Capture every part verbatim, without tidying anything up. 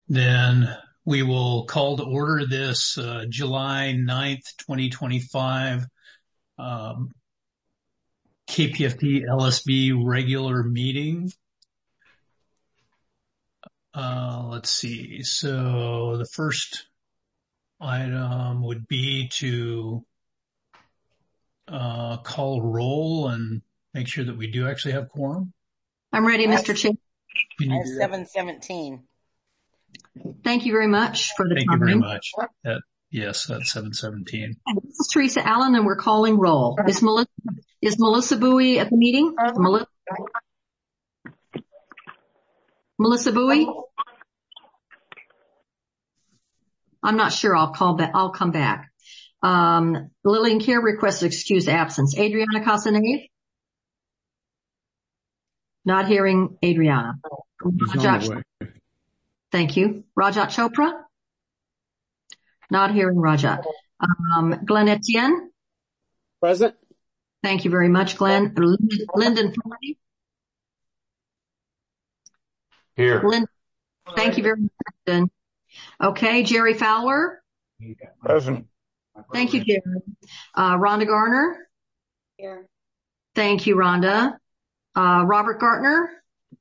Then we will call to order this uh, July ninth, twenty twenty-five um, K P F T L S B regular meeting. Uh, let's see. So the first item would be to uh, call roll and make sure that we do actually have quorum. I'm ready, Mister Chair. Can you I have seven seventeen. Thank you very much for the Thank time. you very much. That, yes, that's seven seventeen. This is Teresa Allen, and we're calling roll. Is Melissa, is Melissa Bowie at the meeting? Melissa, Melissa Bowie? I'm not sure. I'll call back. I'll come back. Um, Lillian Kerr requested excused absence. Adriana Casanave? Not hearing Adriana. Rajat, thank you. Rajat Chopra? Not hearing Rajat. Um, Glenn Etienne? Present. Thank you very much, Glenn. Lyndon Farley? Here. Lyndon, thank you very much, Lyndon. Okay, Jerry Fowler? Present. Thank you, Jerry. Uh, Rhonda Garner? Here. Thank you, Rhonda. Uh, Robert Gartner?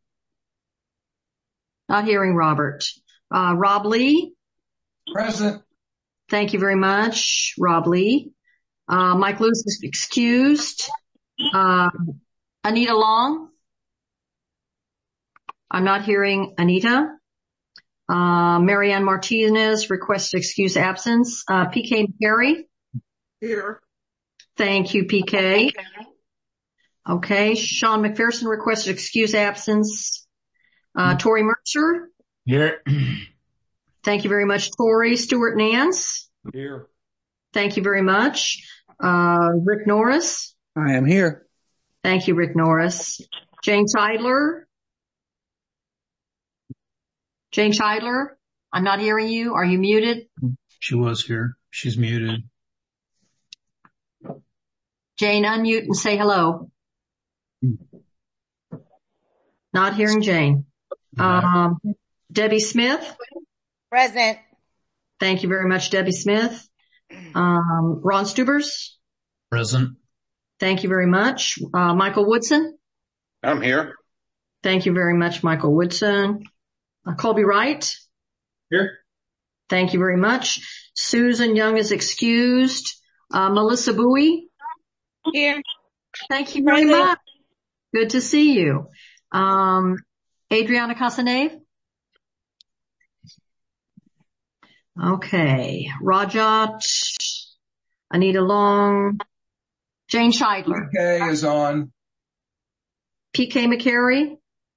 Not hearing Robert. Uh, Rob Lee? Present. Thank you very much, Rob Lee. Uh, Mike Lewis is excused. Uh, Anita Long? I'm not hearing Anita. Uh, Marianne Martinez requests excuse absence. Uh, P K McCary? Here. Thank you, P K. Okay. Sean McPherson requested excuse absence. Uh, Tori Mercer? Here. Thank you very much, Tori. Stuart Nance? Here. Thank you very much. Uh, Rick Norris? I am here. Thank you, Rick Norris. Jane Scheidler? Jane Scheidler? I'm not hearing you. Are you muted? She was here. She's muted. Jane, unmute and say hello. Not hearing Jane. Um, Debbie Smith? Present. Thank you very much, Debbie Smith. Um, Ron Stubers? Present. Thank you very much. Uh, Michael Woodson? I'm here. Thank you very much, Michael Woodson. Uh, Colby Wright? Here. Thank you very much. Susan Young is excused. Uh, Melissa Bowie? Here. Thank you very much. Good to see you. Um, Adriana Casanave? Okay. Rajat, Anita Long, Jane Scheidler. P K is on. P K McCary?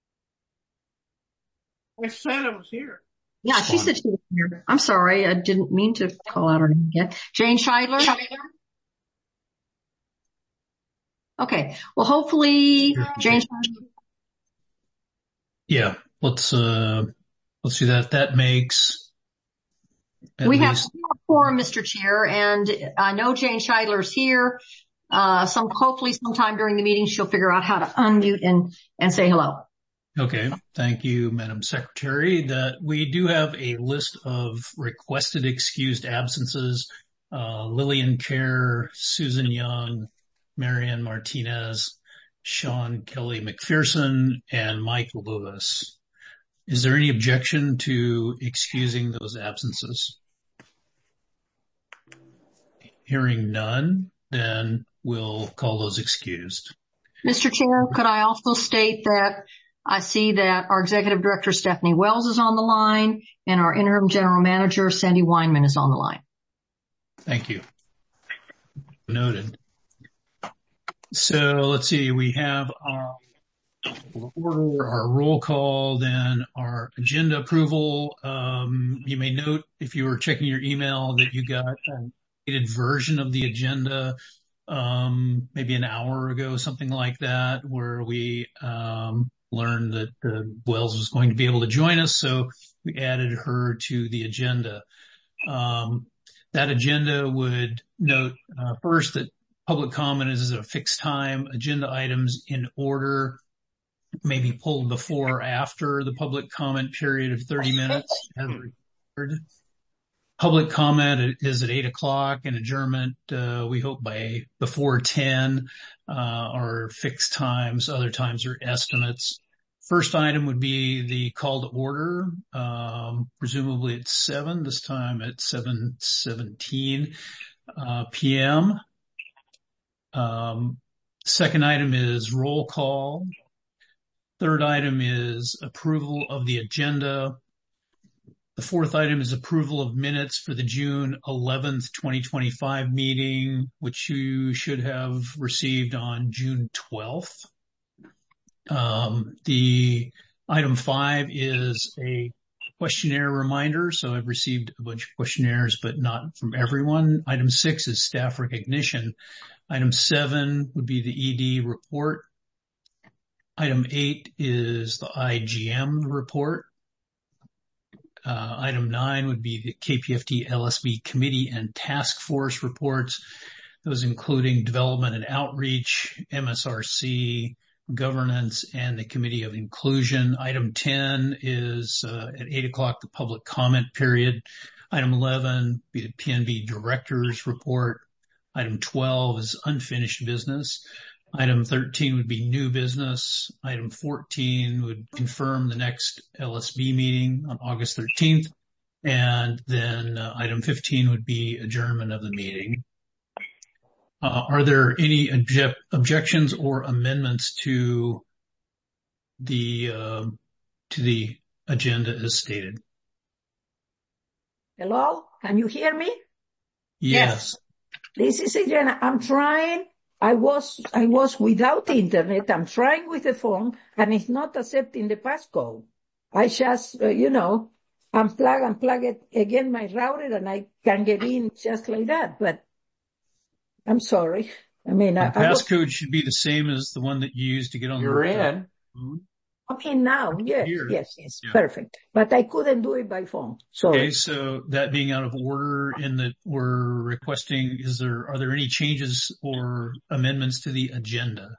I said I was here. Yeah, she said she was here. I'm sorry. I didn't mean to call out her name again. Jane Scheidler? Okay. Well, hopefully Jane Scheidler. Yeah, let's, uh, let's do that. That makes at we least... have a quorum, Mister Chair, and I know Jane Scheidler's here. Uh, some, hopefully sometime during the meeting she'll figure out how to unmute and, and say hello. Okay. Thank you, Madam Secretary. That we do have a list of requested excused absences. Uh, Lillian Kerr, Susan Young, Marianne Martinez, Sean Kelly McPherson, and Mike Lewis. Is there any objection to excusing those absences? Hearing none, then we'll call those excused. Mister Chair, could I also state that I see that our Executive Director, Stephanie Wells, is on the line, and our Interim General Manager, Sandy Weinman, is on the line. Thank you. Noted. So let's see, we have our order, our roll call, then our agenda approval. Um, you may note, if you were checking your email, that you got an updated version of the agenda um, maybe an hour ago, something like that, where we um, learned that uh, Wells was going to be able to join us, so we added her to the agenda. Um, that agenda would note uh, first that public comment is at a fixed time, agenda items in order, may be pulled before or after the public comment period of thirty minutes as required. Public comment is at eight o'clock and adjournment, uh, we hope by before ten, uh, are fixed times. Other times are estimates. First item would be the call to order, um, presumably at seven, this time at seven seventeen, uh, P M. Um, second item is roll call. Third item is approval of the agenda. The fourth item is approval of minutes for the June eleventh, twenty twenty-five meeting, which you should have received on June twelfth. Um, the item five is a questionnaire reminder. So I've received a bunch of questionnaires, but not from everyone. Item six is staff recognition. Item seven would be the E D report. Item eight is the I G M report. Uh, item nine would be the K P F T L S B committee and task force reports, those including development and outreach, M S R C, governance, and the committee of inclusion. Item ten is uh, at eight o'clock, the public comment period. Item eleven would be the P N B director's report. Item twelve is unfinished business. Item thirteen would be new business. Item fourteen would confirm the next L S B meeting on August thirteenth. And then uh, item fifteen would be adjournment of the meeting. Uh, are there any obje- objections or amendments to the, uh, to the agenda as stated? Hello? Can you hear me? Yes. This is Adriana. I'm trying. I was, I was without internet. I'm trying with the phone and it's not accepting the passcode. I just, uh, you know, unplug, unplug it again, my router, and I can get in just like that. But I'm sorry. I mean, The I, I was, passcode should be the same as the one that you used to get on You're the in. phone. I mean now, yes, Here. yes, yes, Yeah. perfect. But I couldn't do it by phone. So Okay, so that being out of order in that we're requesting, is there, are there any changes or amendments to the agenda?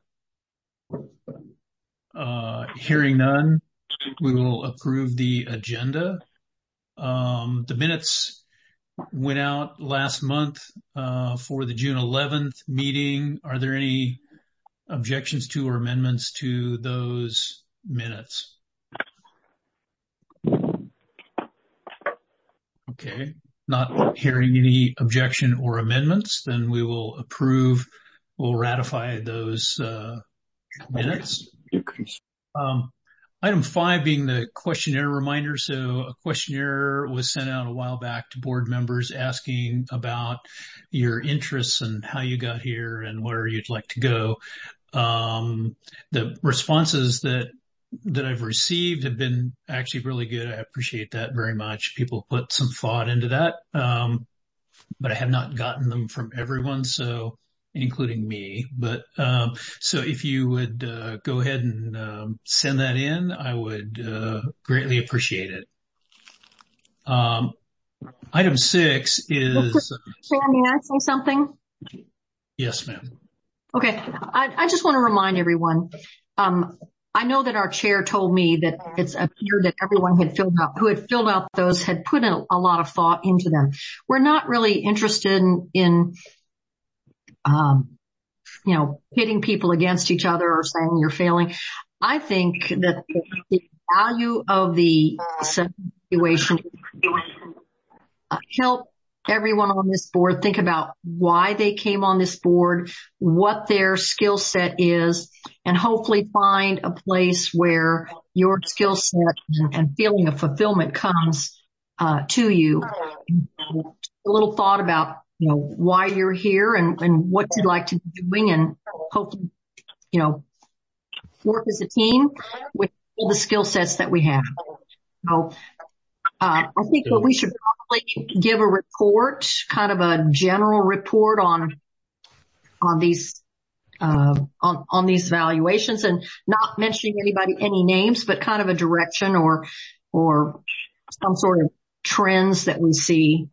Uh, hearing none, we will approve the agenda. Um, the minutes went out last month, uh, for the June eleventh meeting. Are there any objections to or amendments to those minutes? Okay, not hearing any objection or amendments, then we will approve, we'll ratify those uh, minutes. Um, item five being the questionnaire reminder. So a questionnaire was sent out a while back to board members asking about your interests and how you got here and where you'd like to go. Um, the responses that that I've received have been actually really good. I appreciate that very much. People put some thought into that. Um, but I have not gotten them from everyone, so including me. But, um, so if you would, uh, go ahead and, um, send that in, I would, uh, greatly appreciate it. Um, item six is, Chair, may I say something? yes, ma'am. Okay. I, I just want to remind everyone, um, I know that our chair told me that it's appeared that everyone had filled out, who had filled out those had put in a lot of thought into them. We're not really interested in, in, um, you know, pitting people against each other or saying you're failing. I think that the value of the situation uh, help everyone on this board think about why they came on this board, what their skill set is, and hopefully find a place where your skill set and, and feeling of fulfillment comes uh, to you. A little thought about, you know, why you're here and, and what you'd like to be doing, and hopefully, you know, work as a team with all the skill sets that we have. So Uh, I think that we should probably give a report, kind of a general report on, on these, uh, on, on these evaluations, and not mentioning anybody, any names, but kind of a direction or, or some sort of trends that we see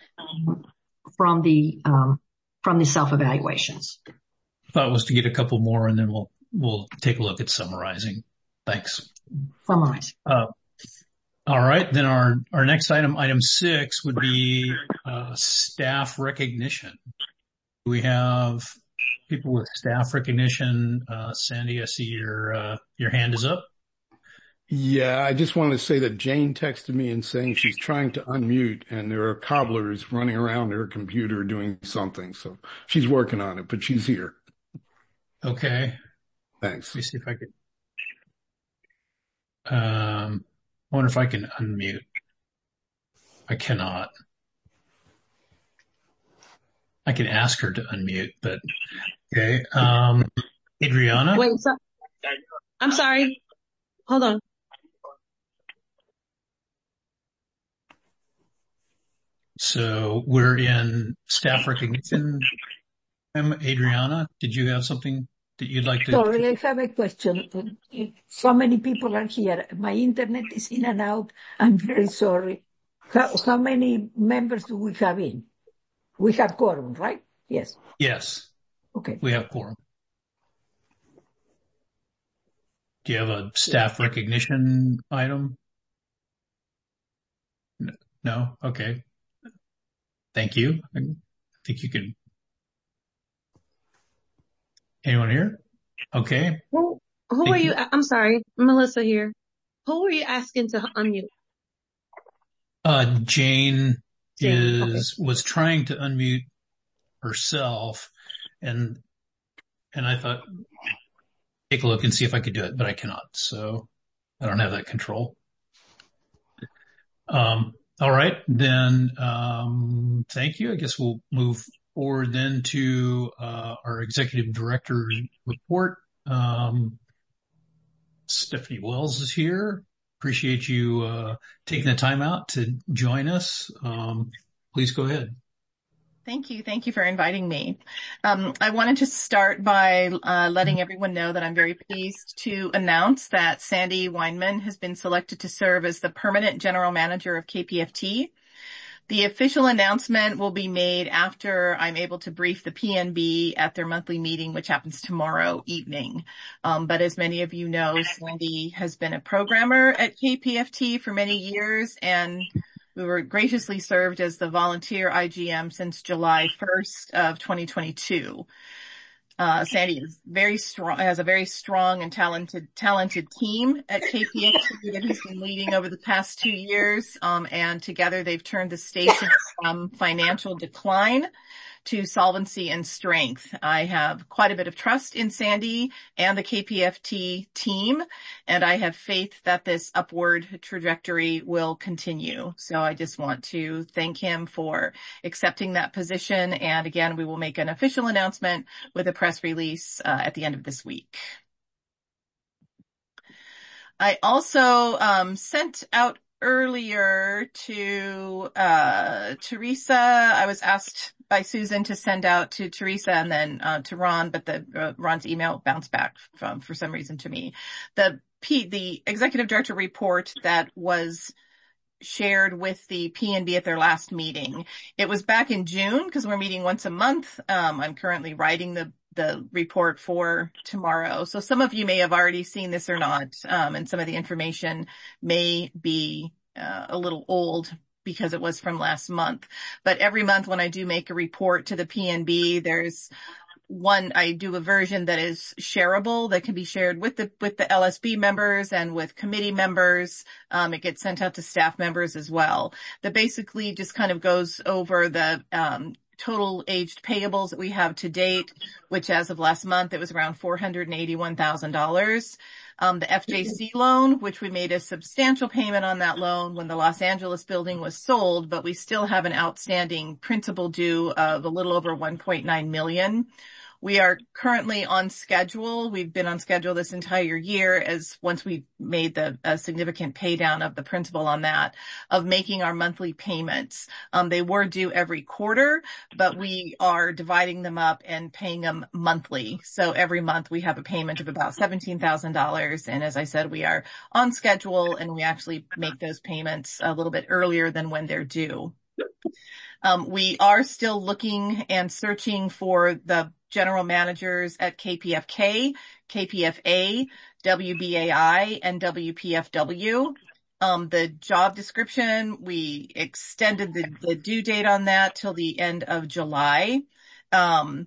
from the, um, from the self-evaluations. Thought was to get a couple more and then we'll, we'll take a look at summarizing. Thanks. Summarize. Uh, all right. Then our, our next item, item six, would be uh, staff recognition. We have people with staff recognition. Uh, Sandy, I see your uh, your hand is up. Yeah, I just wanted to say that Jane texted me and saying she's trying to unmute and there are cobblers running around her computer doing something. So she's working on it, but she's here. Okay. Thanks. Let me see if I could. Um, I wonder if I can unmute. I cannot. I can ask her to unmute, but okay. Um, Adriana? Wait, so, I'm sorry. Hold on. So we're in staff recognition. Um, Adriana, did you have something that you'd like to? Sorry, I have a question. So many people are here. My internet is in and out. I'm very sorry. How, how many members do we have in? We have quorum, right? Yes. Yes. Okay. We have quorum. Do you have a staff recognition item? No? Okay. Thank you. I think you can. Anyone here? Okay. Who, who Thank are you? you. I'm sorry. Melissa here. Who are you asking to unmute? Uh, Jane, Jane, is, okay. was trying to unmute herself and, and I thought, take a look and see if I could do it, but I cannot. So I don't have that control. Um, all right, then, um, thank you. I guess we'll move forward then to, uh, our executive director report. Um, Stephanie Wells is here. Appreciate you, uh, taking the time out to join us. Um, please go ahead. Thank you. Thank you for inviting me. Um, I wanted to start by uh, letting everyone know that I'm very pleased to announce that Sandy Weinman has been selected to serve as the permanent general manager of K P F T. The official announcement will be made after I'm able to brief the P N B at their monthly meeting, which happens tomorrow evening. Um, but as many of you know, Sandy has been a programmer at K P F T for many years, and we were graciously served as the volunteer I G M since July first of twenty twenty-two. Uh, Sandy is very strong, has a very strong and talented, talented team at K P F T that he's been leading over the past two years. Um, and together they've turned the station from financial decline to solvency and strength. I have quite a bit of trust in Sandy and the K P F T team, and I have faith that this upward trajectory will continue. So I just want to thank him for accepting that position. And again, we will make an official announcement with a press release uh, at the end of this week. I also um, sent out earlier to uh Teresa. I was asked by Susan to send out to Teresa and then uh, to Ron, but the uh, Ron's email bounced back from for some reason to me. The P, the executive director report that was shared with the P N B at their last meeting. It was back in June because we're meeting once a month. Um, I'm currently writing the the report for tomorrow. So some of you may have already seen this or not, um, and some of the information may be uh, a little old because it was from last month. But every month when I do make a report to the P N B, there's one, I do a version that is shareable that can be shared with the, with the L S B members and with committee members. Um, it gets sent out to staff members as well. That basically just kind of goes over the, um, total aged payables that we have to date, which as of last month, it was around four hundred eighty-one thousand dollars. Um, the F J C loan, which we made a substantial payment on that loan when the Los Angeles building was sold, but we still have an outstanding principal due of a little over one point nine million dollars. We are currently on schedule. We've been on schedule this entire year as once we made the a significant pay down of the principal on that, of making our monthly payments. Um, they were due every quarter, but we are dividing them up and paying them monthly. So every month we have a payment of about seventeen thousand dollars. And as I said, we are on schedule and we actually make those payments a little bit earlier than when they're due. Um, we are still looking and searching for the general managers at K P F K, K P F A W B A I and W P F W. Um, the job description, we extended the, the due date on that till the end of July. Um,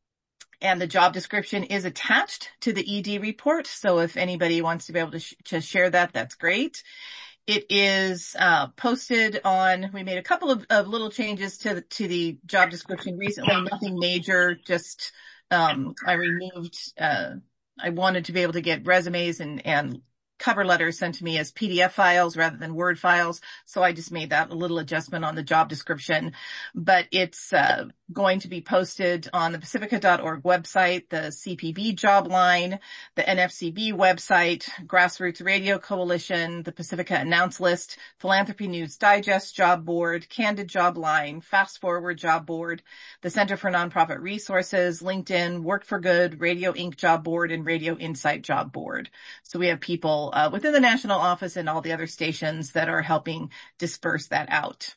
and the job description is attached to the E D report. So if anybody wants to be able to, sh- to share that, that's great. It is, uh, posted on, we made a couple of, of little changes to the, to the job description recently, nothing major, just, um, I removed, uh, I wanted to be able to get resumes and, and cover letters sent to me as P D F files rather than Word files. So I just made that a little adjustment on the job description, but it's, uh, going to be posted on the Pacifica dot org website, the C P B job line, the N F C B website, Grassroots Radio Coalition, the Pacifica Announce List, Philanthropy News Digest job board, Candid job line, Fast Forward job board, the Center for Nonprofit Resources, LinkedIn, Work for Good, Radio Incorporated job board, and Radio Insight job board. So we have people uh, within the national office and all the other stations that are helping disperse that out.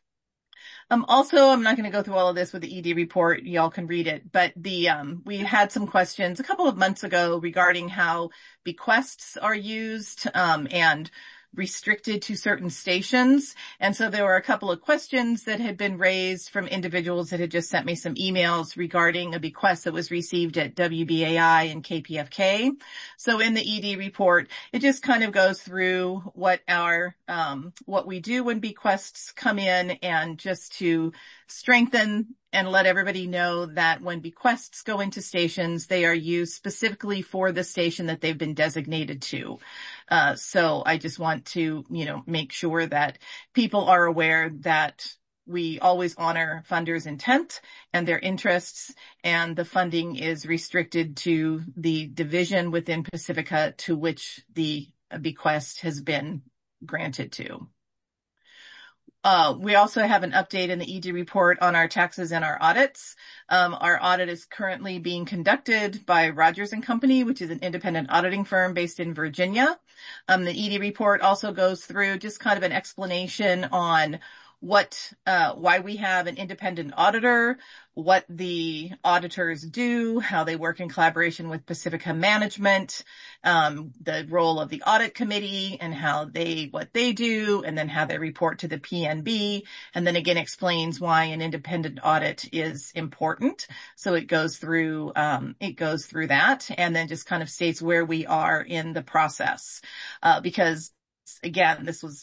Um, also, I'm not going to go through all of this with the E D report. Y'all can read it, but the, um, we had some questions a couple of months ago regarding how bequests are used, um, and restricted to certain stations. And so there were a couple of questions that had been raised from individuals that had just sent me some emails regarding a bequest that was received at W B A I and K P F K. So in the E D report, it just kind of goes through what our, um, what we do when bequests come in, and just to strengthen and let everybody know that when bequests go into stations, they are used specifically for the station that they've been designated to. Uh, so I just want to, you know, make sure that people are aware that we always honor funders' intent and their interests, and the funding is restricted to the division within Pacifica to which the bequest has been granted to. Uh, we also have an update in the E D report on our taxes and our audits. Um, our audit is currently being conducted by Rogers and Company, which is an independent auditing firm based in Virginia. Um, the E D report also goes through just kind of an explanation on what, uh, why we have an independent auditor, what the auditors do, how they work in collaboration with Pacifica management, um, the role of the audit committee and how they, what they do, and then how they report to the P N B, and then again explains why an independent audit is important. So it goes through, um, it goes through that, and then just kind of states where we are in the process. Uh, because again, this was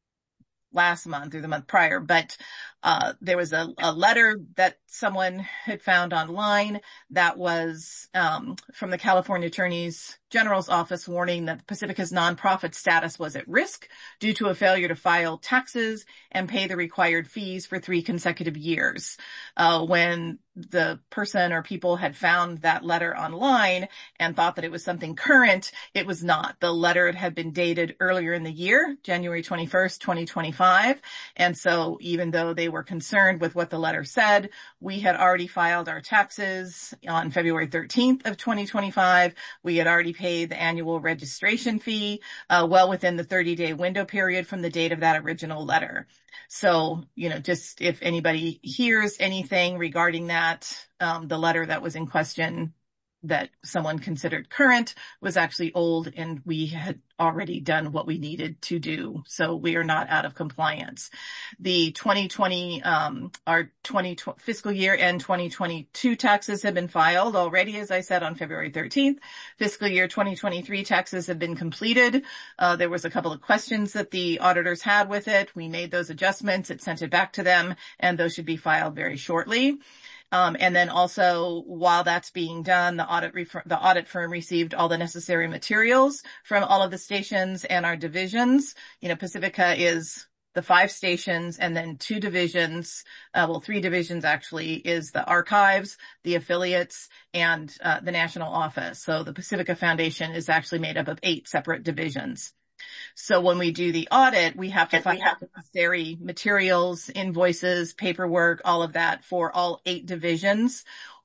last month or the month prior, but uh there was a, a letter that someone had found online that was um from the California Attorney General's office warning that Pacifica's nonprofit status was at risk due to a failure to file taxes and pay the required fees for three consecutive years. Uh when the person or people had found that letter online and thought that it was something current, it was not. The letter had been dated earlier in the year, January twenty-first, twenty twenty-five. And so even though they were concerned with what the letter said, we had already filed our taxes on February thirteenth of twenty twenty-five. We had already paid the annual registration fee, uh, well within the thirty day window period from the date of that original letter. So, you know, just if anybody hears anything regarding that, um, the letter that was in question that someone considered current was actually old, and we had already done what we needed to do. So we are not out of compliance. The twenty twenty, um, our twenty fiscal year and twenty twenty-two taxes have been filed already, as I said, on February thirteenth. Fiscal year twenty twenty-three taxes have been completed. Uh, there was a couple of questions that the auditors had with it. We made those adjustments. It sent it back to them, and those should be filed very shortly. Um, and then also, while that's being done, the audit refer- the audit firm received all the necessary materials from all of the stations and our divisions. You know, Pacifica is the five stations, and then two divisions, uh, well, three divisions actually, is the archives, the affiliates, and uh, the national office. So the Pacifica Foundation is actually made up of eight separate divisions. So when we do the audit, we have to find out the necessary materials, invoices, paperwork, all of that for all eight divisions.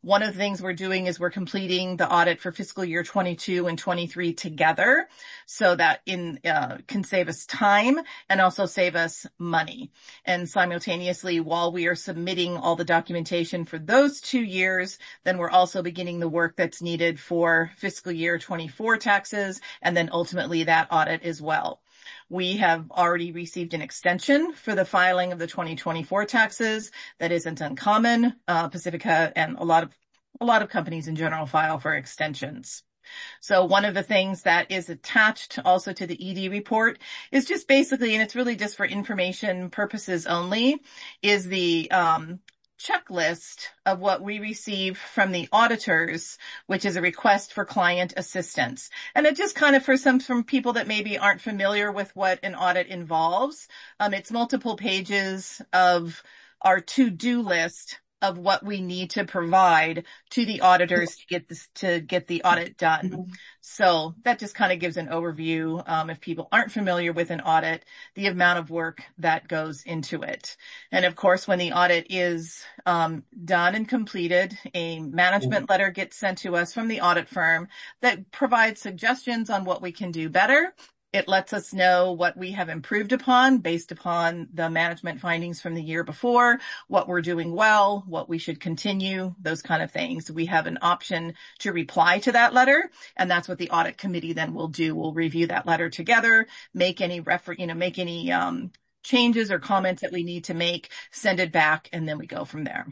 One of the things we're doing is we're completing the audit for fiscal year twenty-two and twenty-three together, so that in uh, can save us time and also save us money. And simultaneously, while we are submitting all the documentation for those two years, then we're also beginning the work that's needed for fiscal year twenty-four taxes, and then ultimately that audit as well. We have already received an extension for the filing of the twenty twenty-four taxes. That isn't uncommon. Uh, Pacifica and a lot of, a lot of companies in general file for extensions. So one of the things that is attached also to the E D report is just basically, and it's really just for information purposes only, is the, um, checklist of what we receive from the auditors, which is a request for client assistance. And it just kind of, for some from people that maybe aren't familiar with what an audit involves, um, it's multiple pages of our to-do list of what we need to provide to the auditors to get this, to get the audit done. So that just kind of gives an overview, um, if people aren't familiar with an audit, the amount of work that goes into it. And of course, when the audit is, um, done and completed, a management letter gets sent to us from the audit firm that provides suggestions on what we can do better. It lets us know what we have improved upon based upon the management findings from the year before, what we're doing well, what we should continue, those kind of things. We have an option to reply to that letter, and that's what the audit committee then will do. We'll review that letter together, make any refer, you know, make any um, changes or comments that we need to make, send it back, and then we go from there.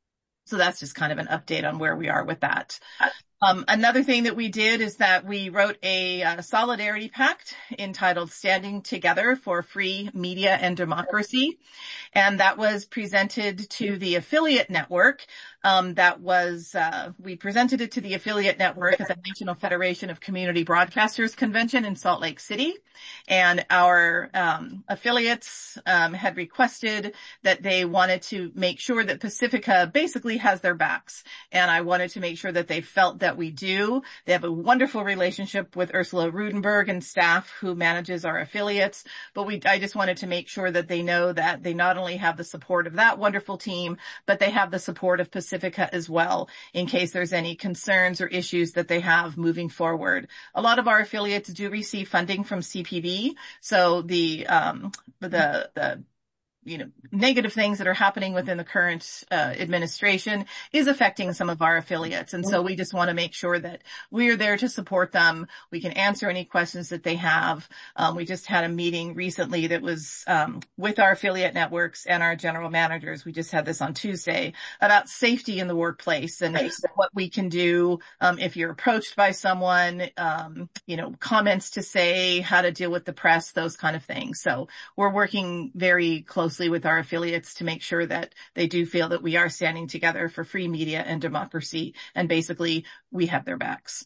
So that's just kind of an update on where we are with that. Um, another thing that we did is that we wrote a uh, solidarity pact entitled Standing Together for Free Media and Democracy. And that was presented to the affiliate network. Um, that was, uh, we presented it to the affiliate network at the National Federation of Community Broadcasters Convention in Salt Lake City. And our, um, affiliates, um, had requested that they wanted to make sure that Pacifica basically has their backs. And I wanted to make sure that they felt that we do. They have a wonderful relationship with Ursula Rudenberg and staff who manages our affiliates. But we, I just wanted to make sure that they know that they not only have the support of that wonderful team, but they have the support of Pacifica as well, in case there's any concerns or issues that they have moving forward. A lot of our affiliates do receive funding from C P B, so the um the the you know, negative things that are happening within the current uh, administration is affecting some of our affiliates. And so we just want to make sure that we are there to support them. We can answer any questions that they have. Um, we just had a meeting recently that was um, with our affiliate networks and our general managers. We just had this on Tuesday about safety in the workplace and what we can do um, if you're approached by someone, um, you know, comments to say, how to deal with the press, those kind of things. So we're working very closely with our affiliates to make sure that they do feel that we are standing together for free media and democracy, and basically we have their backs.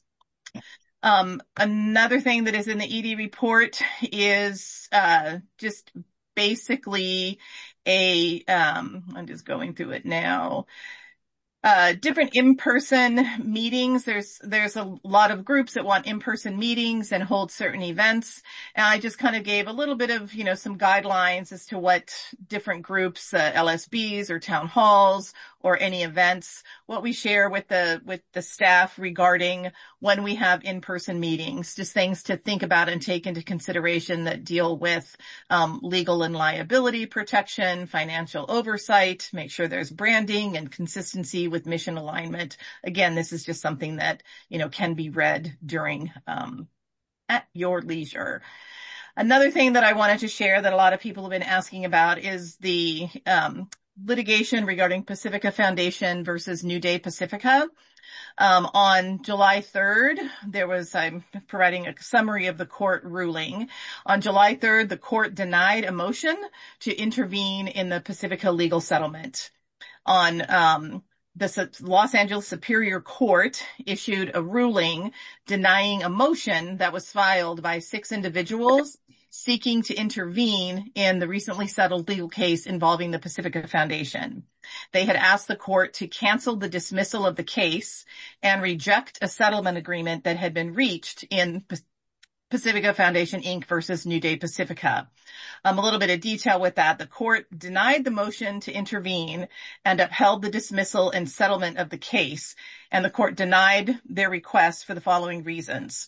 Um, another thing that is in the E D report is uh, just basically a, um, I'm just going through it now. Uh, different in-person meetings. There's, there's a lot of groups that want in-person meetings and hold certain events. And I just kind of gave a little bit of, you know, some guidelines as to what different groups, uh, L S Bs or town halls or any events, what we share with the, with the staff regarding when we have in-person meetings, just things to think about and take into consideration that deal with, um, legal and liability protection, financial oversight, make sure there's branding and consistency with mission alignment. Again, this is just something that, you know, can be read during, um, at your leisure. Another thing that I wanted to share that a lot of people have been asking about is the, um, litigation regarding Pacifica Foundation versus New Day Pacifica. Um, on July third, there was, I'm providing a summary of the court ruling. On July third, the court denied a motion to intervene in the Pacifica legal settlement. On, um, the Los Angeles Superior Court issued a ruling denying a motion that was filed by six individuals seeking to intervene in the recently settled legal case involving the Pacifica Foundation. They had asked the court to cancel the dismissal of the case and reject a settlement agreement that had been reached in Pacifica Foundation, Incorporated versus New Day Pacifica. Um, a little bit of detail with that. The court denied the motion to intervene and upheld the dismissal and settlement of the case, and the court denied their request for the following reasons.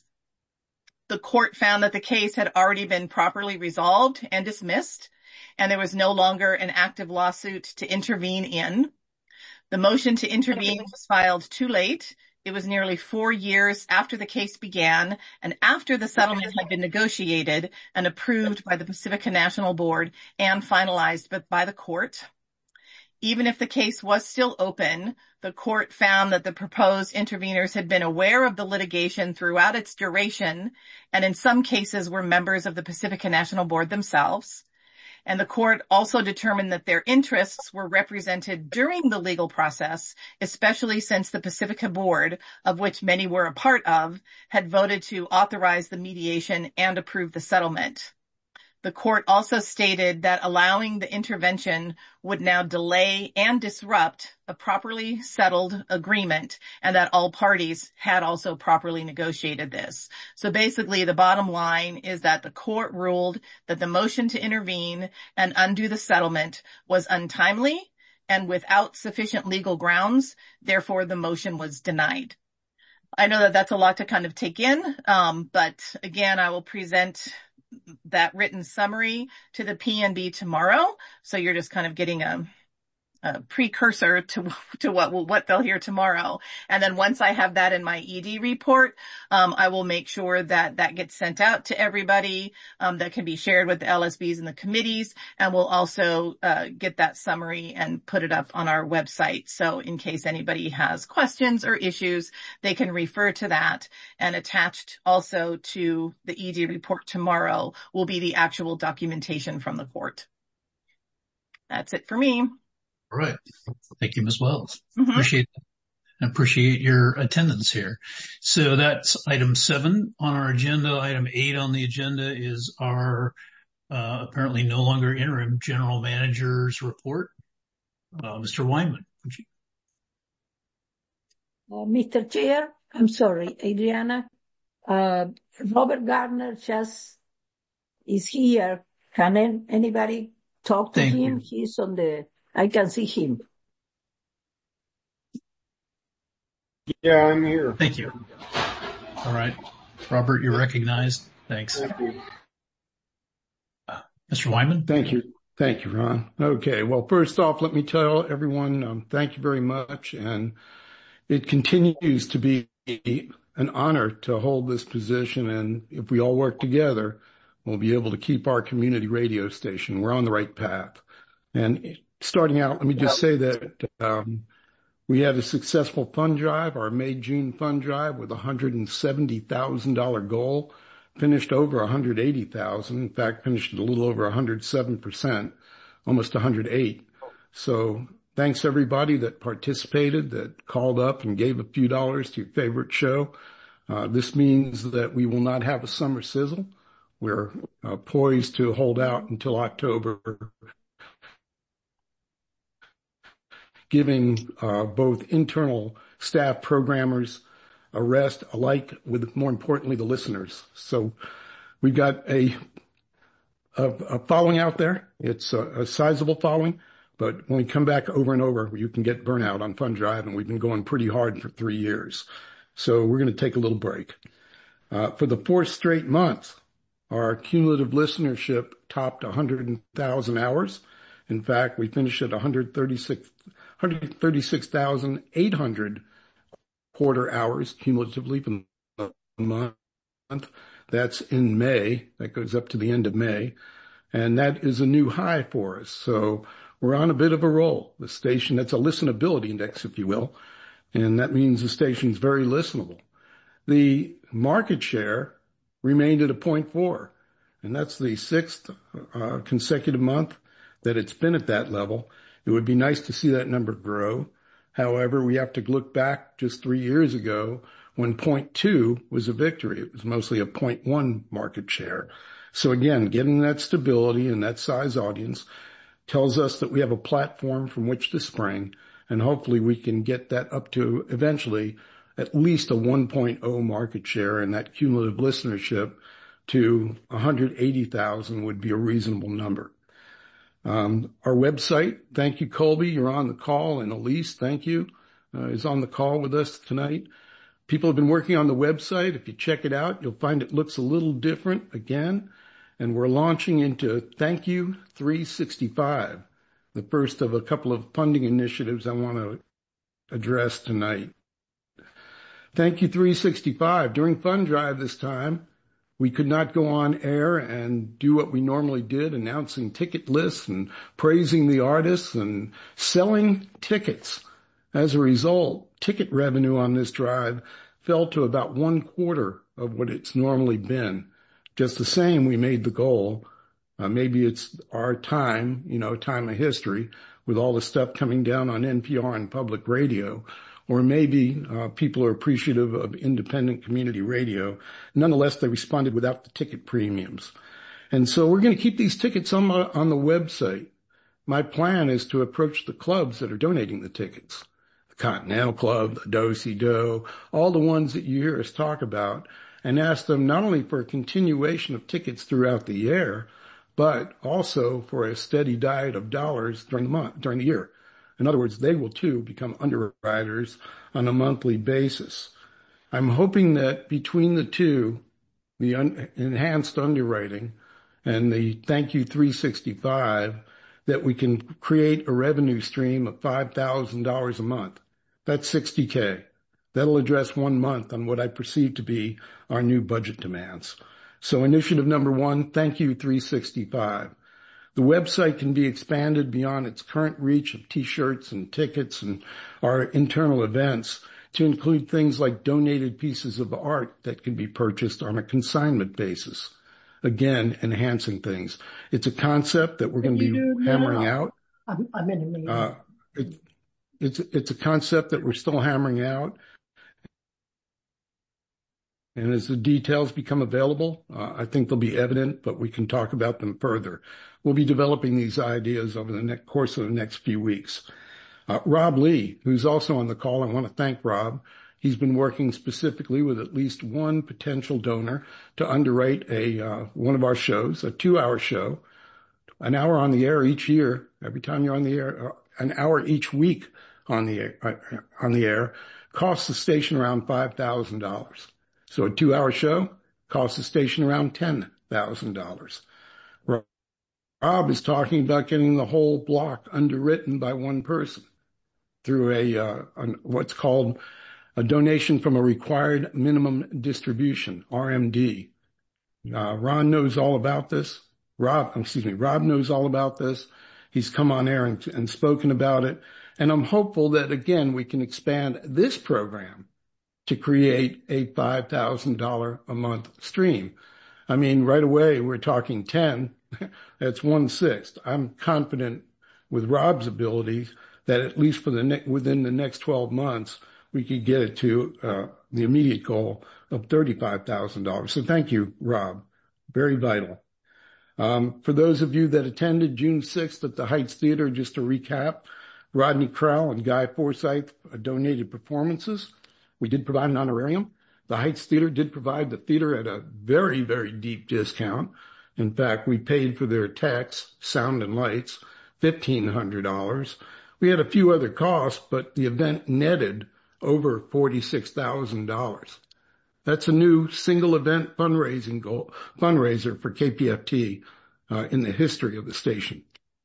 The court found that the case had already been properly resolved and dismissed, and there was no longer an active lawsuit to intervene in. The motion to intervene was filed too late. It was nearly four years after the case began and after the settlement had been negotiated and approved by the Pacifica National Board and finalized by the court. Even if the case was still open, the court found that the proposed interveners had been aware of the litigation throughout its duration and in some cases were members of the Pacifica National Board themselves. And the court also determined that their interests were represented during the legal process, especially since the Pacifica Board, of which many were a part of, had voted to authorize the mediation and approve the settlement. The court also stated that allowing the intervention would now delay and disrupt a properly settled agreement and that all parties had also properly negotiated this. So basically the bottom line is that the court ruled that the motion to intervene and undo the settlement was untimely and without sufficient legal grounds. Therefore, the motion was denied. I know that that's a lot to kind of take in, um, but again, I will present that written summary to the P N B tomorrow. So you're just kind of getting a, a precursor to, to what will, what they'll hear tomorrow. And then once I have that in my E D report, um, I will make sure that that gets sent out to everybody, um, that can be shared with the L S Bs and the committees. And we'll also, uh, get that summary and put it up on our website. So in case anybody has questions or issues, they can refer to that. And attached also to the E D report tomorrow will be the actual documentation from the court. That's it for me. All right. Thank you, Miz Wells. Mm-hmm. Appreciate that. Appreciate your attendance here. So that's item seven on our agenda. Item eight on the agenda is our uh, apparently no longer interim general manager's report. Uh, Mister Weinman, would you? Uh, Mister Chair, I'm sorry, Adriana. Uh, Robert Gardner just is here. Can anybody talk to Thank him? you. He's on the, I can see him. Yeah, I'm here. Thank you. All right. Robert, you're recognized. Thanks. Thank you. Uh, Mister Weinman? Thank you. Thank you, Ron. Okay. Well, first off, let me tell everyone, um, thank you very much. And it continues to be an honor to hold this position. And if we all work together, we'll be able to keep our community radio station. We're on the right path. And starting out, let me just say that, um, we had a successful fund drive, our May-June fund drive with a one hundred seventy thousand dollars goal, finished over one hundred eighty thousand dollars. In fact, finished at a little over one hundred seven percent, almost one hundred eight. So thanks everybody that participated, that called up and gave a few dollars to your favorite show. Uh, this means that we will not have a summer sizzle. We're uh, poised to hold out until October, giving uh, both internal staff programmers a rest alike with, more importantly, the listeners. So we've got a, a, a following out there. It's a, a sizable following, but when we come back over and over, you can get burnout on Fund Drive, and we've been going pretty hard for three years. So we're going to take a little break. Uh, for the fourth straight month, our cumulative listenership topped one hundred thousand hours. In fact, we finished at one hundred thirty-six thousand eight hundred quarter hours cumulatively for the month. That's in May. That goes up to the end of May. And that is a new high for us. So we're on a bit of a roll. The station, that's a listenability index, if you will. And that means the station's very listenable. The market share remained at a point four. And that's the sixth uh, consecutive month that it's been at that level. It would be nice to see that number grow. However, we have to look back just three years ago when point two was a victory. It was mostly a point one market share. So again, getting that stability and that size audience tells us that we have a platform from which to spring, and hopefully we can get that up to eventually at least a one point oh market share, and that cumulative listenership to one hundred eighty thousand would be a reasonable number. Um, our website, thank you, Colby, you're on the call, and Elise, thank you, uh, is on the call with us tonight. People have been working on the website. If you check it out, you'll find it looks a little different again, and we're launching into Thank You three sixty-five, the first of a couple of funding initiatives I want to address tonight. Thank You three sixty-five. During Fund Drive this time, we could not go on air and do what we normally did, announcing ticket lists and praising the artists and selling tickets. As a result, ticket revenue on this drive fell to about one quarter of what it's normally been. Just the same, we made the goal. Uh, maybe it's our time, you know, time of history with all the stuff coming down on N P R and public radio. Or maybe uh, people are appreciative of independent community radio. Nonetheless, they responded without the ticket premiums. And so we're going to keep these tickets on the, on the website. My plan is to approach the clubs that are donating the tickets. The Continental Club, the Do-Si-Do, all the ones that you hear us talk about, and ask them not only for a continuation of tickets throughout the year, but also for a steady diet of dollars during the month, during the year. In other words, they will too become underwriters on a monthly basis. I'm hoping that between the two, the un- enhanced underwriting and the Thank You three sixty-five, that we can create a revenue stream of five thousand dollars a month. That's sixty K. That'll address one month on what I perceive to be our new budget demands. So initiative number one, Thank You three sixty-five. The website can be expanded beyond its current reach of T-shirts and tickets and our internal events to include things like donated pieces of art that can be purchased on a consignment basis. Again, enhancing things. It's a concept that we're going to be hammering out. I'm, I'm in a meeting. Uh, it, it's, it's a concept that we're still hammering out. And as the details become available, uh, I think they'll be evident, but we can talk about them further. We'll be developing these ideas over the next course of the next few weeks. Uh, Rob Lee, who's also on the call, I want to thank Rob. He's been working specifically with at least one potential donor to underwrite a uh, one of our shows, a two-hour show, an hour on the air each year. Every time you're on the air, uh, an hour each week on the air, uh, on the air costs the station around five thousand dollars. So a two-hour show costs the station around ten thousand dollars. Rob is talking about getting the whole block underwritten by one person through a uh, an, what's called a donation from a required minimum distribution, R M D. Uh, Ron knows all about this. Rob, excuse me, Rob knows all about this. He's come on air and, and spoken about it. And I'm hopeful that, again, we can expand this program to create a five thousand dollars a month stream. I mean, right away, we're talking ten. That's one-sixth. I'm confident with Rob's abilities that at least for the ne- within the next twelve months, we could get it to uh, the immediate goal of thirty-five thousand dollars. So thank you, Rob. Very vital. Um, for those of you that attended June sixth at the Heights Theater, just to recap, Rodney Crowell and Guy Forsyth donated performances. We did provide an honorarium. The Heights Theater did provide the theater at a very, very deep discount. In fact, we paid for their techs, sound and lights, fifteen hundred dollars. We had a few other costs, but the event netted over forty-six thousand dollars. That's a new single event fundraising goal, fundraiser for K P F T uh, in the history of the station.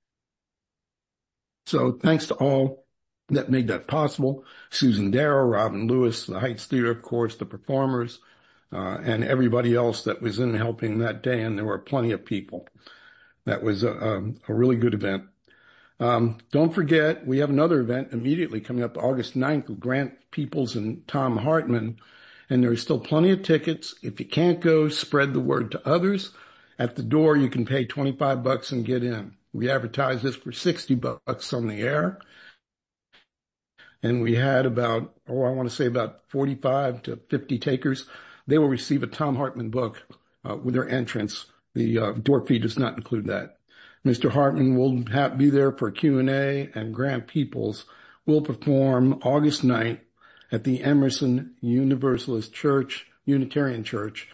So thanks to all that made that possible. Susan Darrow, Robin Lewis, the Heights Theater, of course, the performers, uh, and everybody else that was in helping that day. And there were plenty of people. That was a, a, a really good event. Um, don't forget, we have another event immediately coming up August ninth with Grant Peoples and Tom Hartman. And there's still plenty of tickets. If you can't go, spread the word to others. At the door, you can pay twenty-five bucks and get in. We advertised this for sixty bucks on the air. And we had about, oh, I want to say about forty-five to fifty takers. They will receive a Tom Hartman book uh, with their entrance. The uh, door fee does not include that. Mister Hartman will have, be there for Q and A, and Grant Peoples will perform August ninth at the Emerson Universalist Church, Unitarian Church,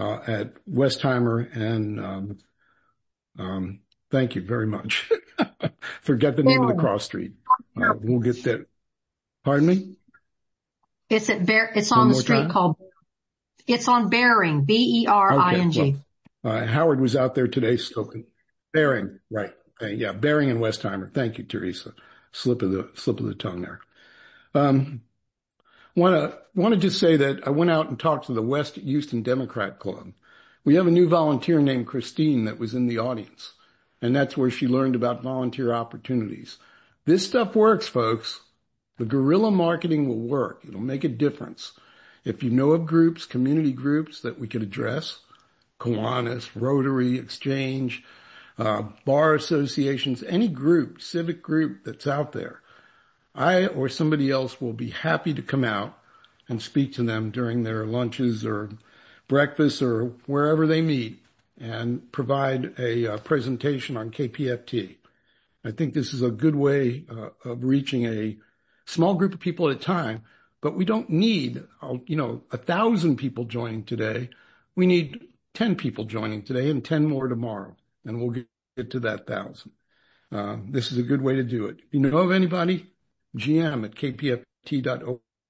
uh, at Westheimer and, um, um, thank you very much. Forget the name of the cross street. Uh, we'll get that. Pardon me? It's at Bear, it's on the street time? called, it's on Bering, B E R I N G. Okay, well, uh, Howard was out there today, spoken. Bering, right. Okay, yeah, Bering and Westheimer. Thank you, Teresa. Slip of the, slip of the tongue there. Um, want to, want to just say that I went out and talked to the West Houston Democrat Club. We have a new volunteer named Christine that was in the audience, and that's where she learned about volunteer opportunities. This stuff works, folks. The guerrilla marketing will work. It'll make a difference. If you know of groups, community groups that we could address, Kiwanis, Rotary, Exchange, uh, bar associations, any group, civic group that's out there, I or somebody else will be happy to come out and speak to them during their lunches or breakfast or wherever they meet and provide a, a presentation on K P F T. I think this is a good way uh, of reaching a small group of people at a time, but we don't need, you know, a thousand people joining today. We need ten people joining today and ten more tomorrow, and we'll get to that thousand. Uh, this is a good way to do it. If you know of anybody, G M at k p f t dot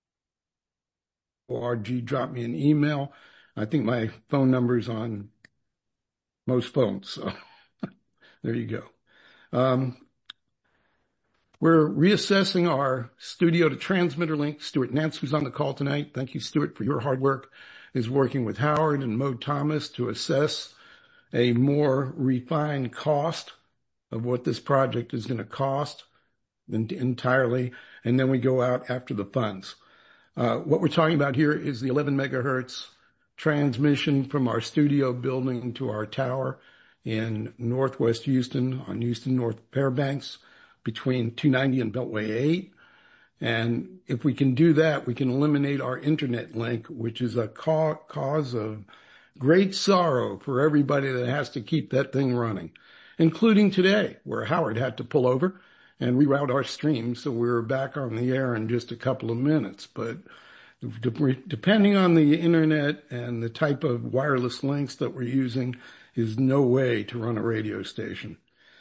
org, drop me an email. I think my phone number is on most phones, so there you go. Um, we're reassessing our studio to transmitter link. Stuart Nance, who's on the call tonight, thank you, Stuart, for your hard work, is working with Howard and Mo Thomas to assess a more refined cost of what this project is going to cost entirely, and then we go out after the funds. Uh, what we're talking about here is the eleven megahertz transmission from our studio building to our tower in Northwest Houston on Houston North Fairbanks between two ninety and Beltway eight. And if we can do that, we can eliminate our internet link, which is a ca- cause of great sorrow for everybody that has to keep that thing running, including today, where Howard had to pull over and reroute our stream, so we were back on the air in just a couple of minutes. But depending on the internet and the type of wireless links that we're using, is no way to run a radio station.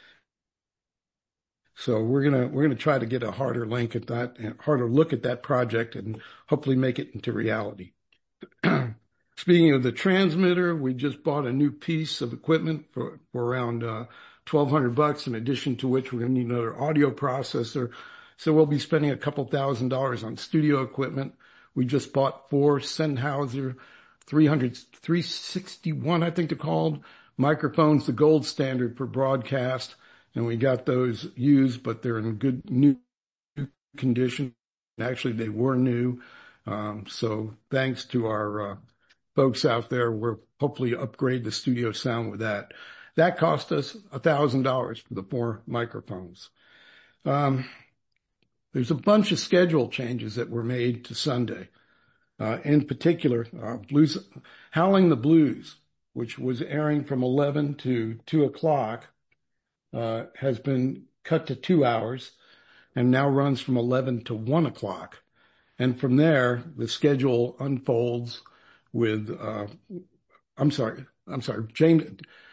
So we're gonna we're gonna try to get a harder link at that, harder look at that project, and hopefully make it into reality. Speaking of the transmitter, we just bought a new piece of equipment for, for around uh, twelve hundred bucks, in addition to which we're going to need another audio processor. So we'll be spending a couple thousand dollars on studio equipment. We just bought four Sennheiser three hundred, three sixty-one, I think they're called, microphones, the gold standard for broadcast. And we got those used, but they're in good new condition. Actually, they were new. Um, so thanks to our uh, folks out there, we'll hopefully upgrade the studio sound with that. That cost us a thousand dollars for the four microphones. Um, there's a bunch of schedule changes that were made to Sunday. Uh, in particular, uh, Blues, Howling the Blues, which was airing from eleven to two o'clock, uh, has been cut to two hours and now runs from eleven to one o'clock. And from there, the schedule unfolds with, uh, I'm sorry, I'm sorry, James,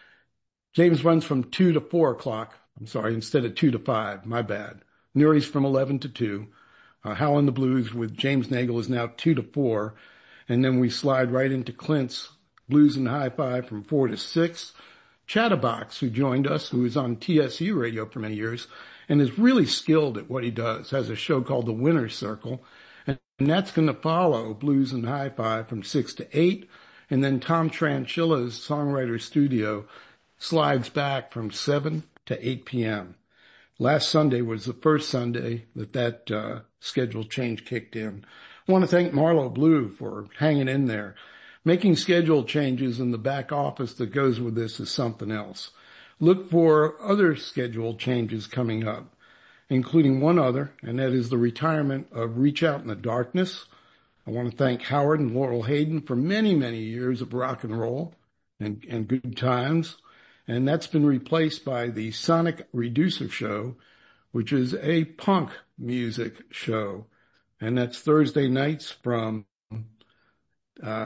James runs from two to four o'clock. I'm sorry, instead of two to five, my bad. Nuri's from eleven to two. Uh, Howlin' the Blues with James Nagel is now two to four. And then we slide right into Clint's Blues and Hi-Fi from four to six. Chatterbox, who joined us, who was on T S U radio for many years and is really skilled at what he does, has a show called The Winner's Circle. And that's going to follow Blues and Hi-Fi from six to eight. And then Tom Tranchilla's Songwriter Studio slides back from seven to eight p.m. Last Sunday was the first Sunday that that uh, schedule change kicked in. I want to thank Marlo Blue for hanging in there. Making schedule changes in the back office that goes with this is something else. Look for other schedule changes coming up, including one other, and that is the retirement of Reach Out in the Darkness. I want to thank Howard and Laurel Hayden for many, many years of rock and roll and, and good times. And that's been replaced by the Sonic Reducer Show, which is a punk music show. And that's Thursday nights from uh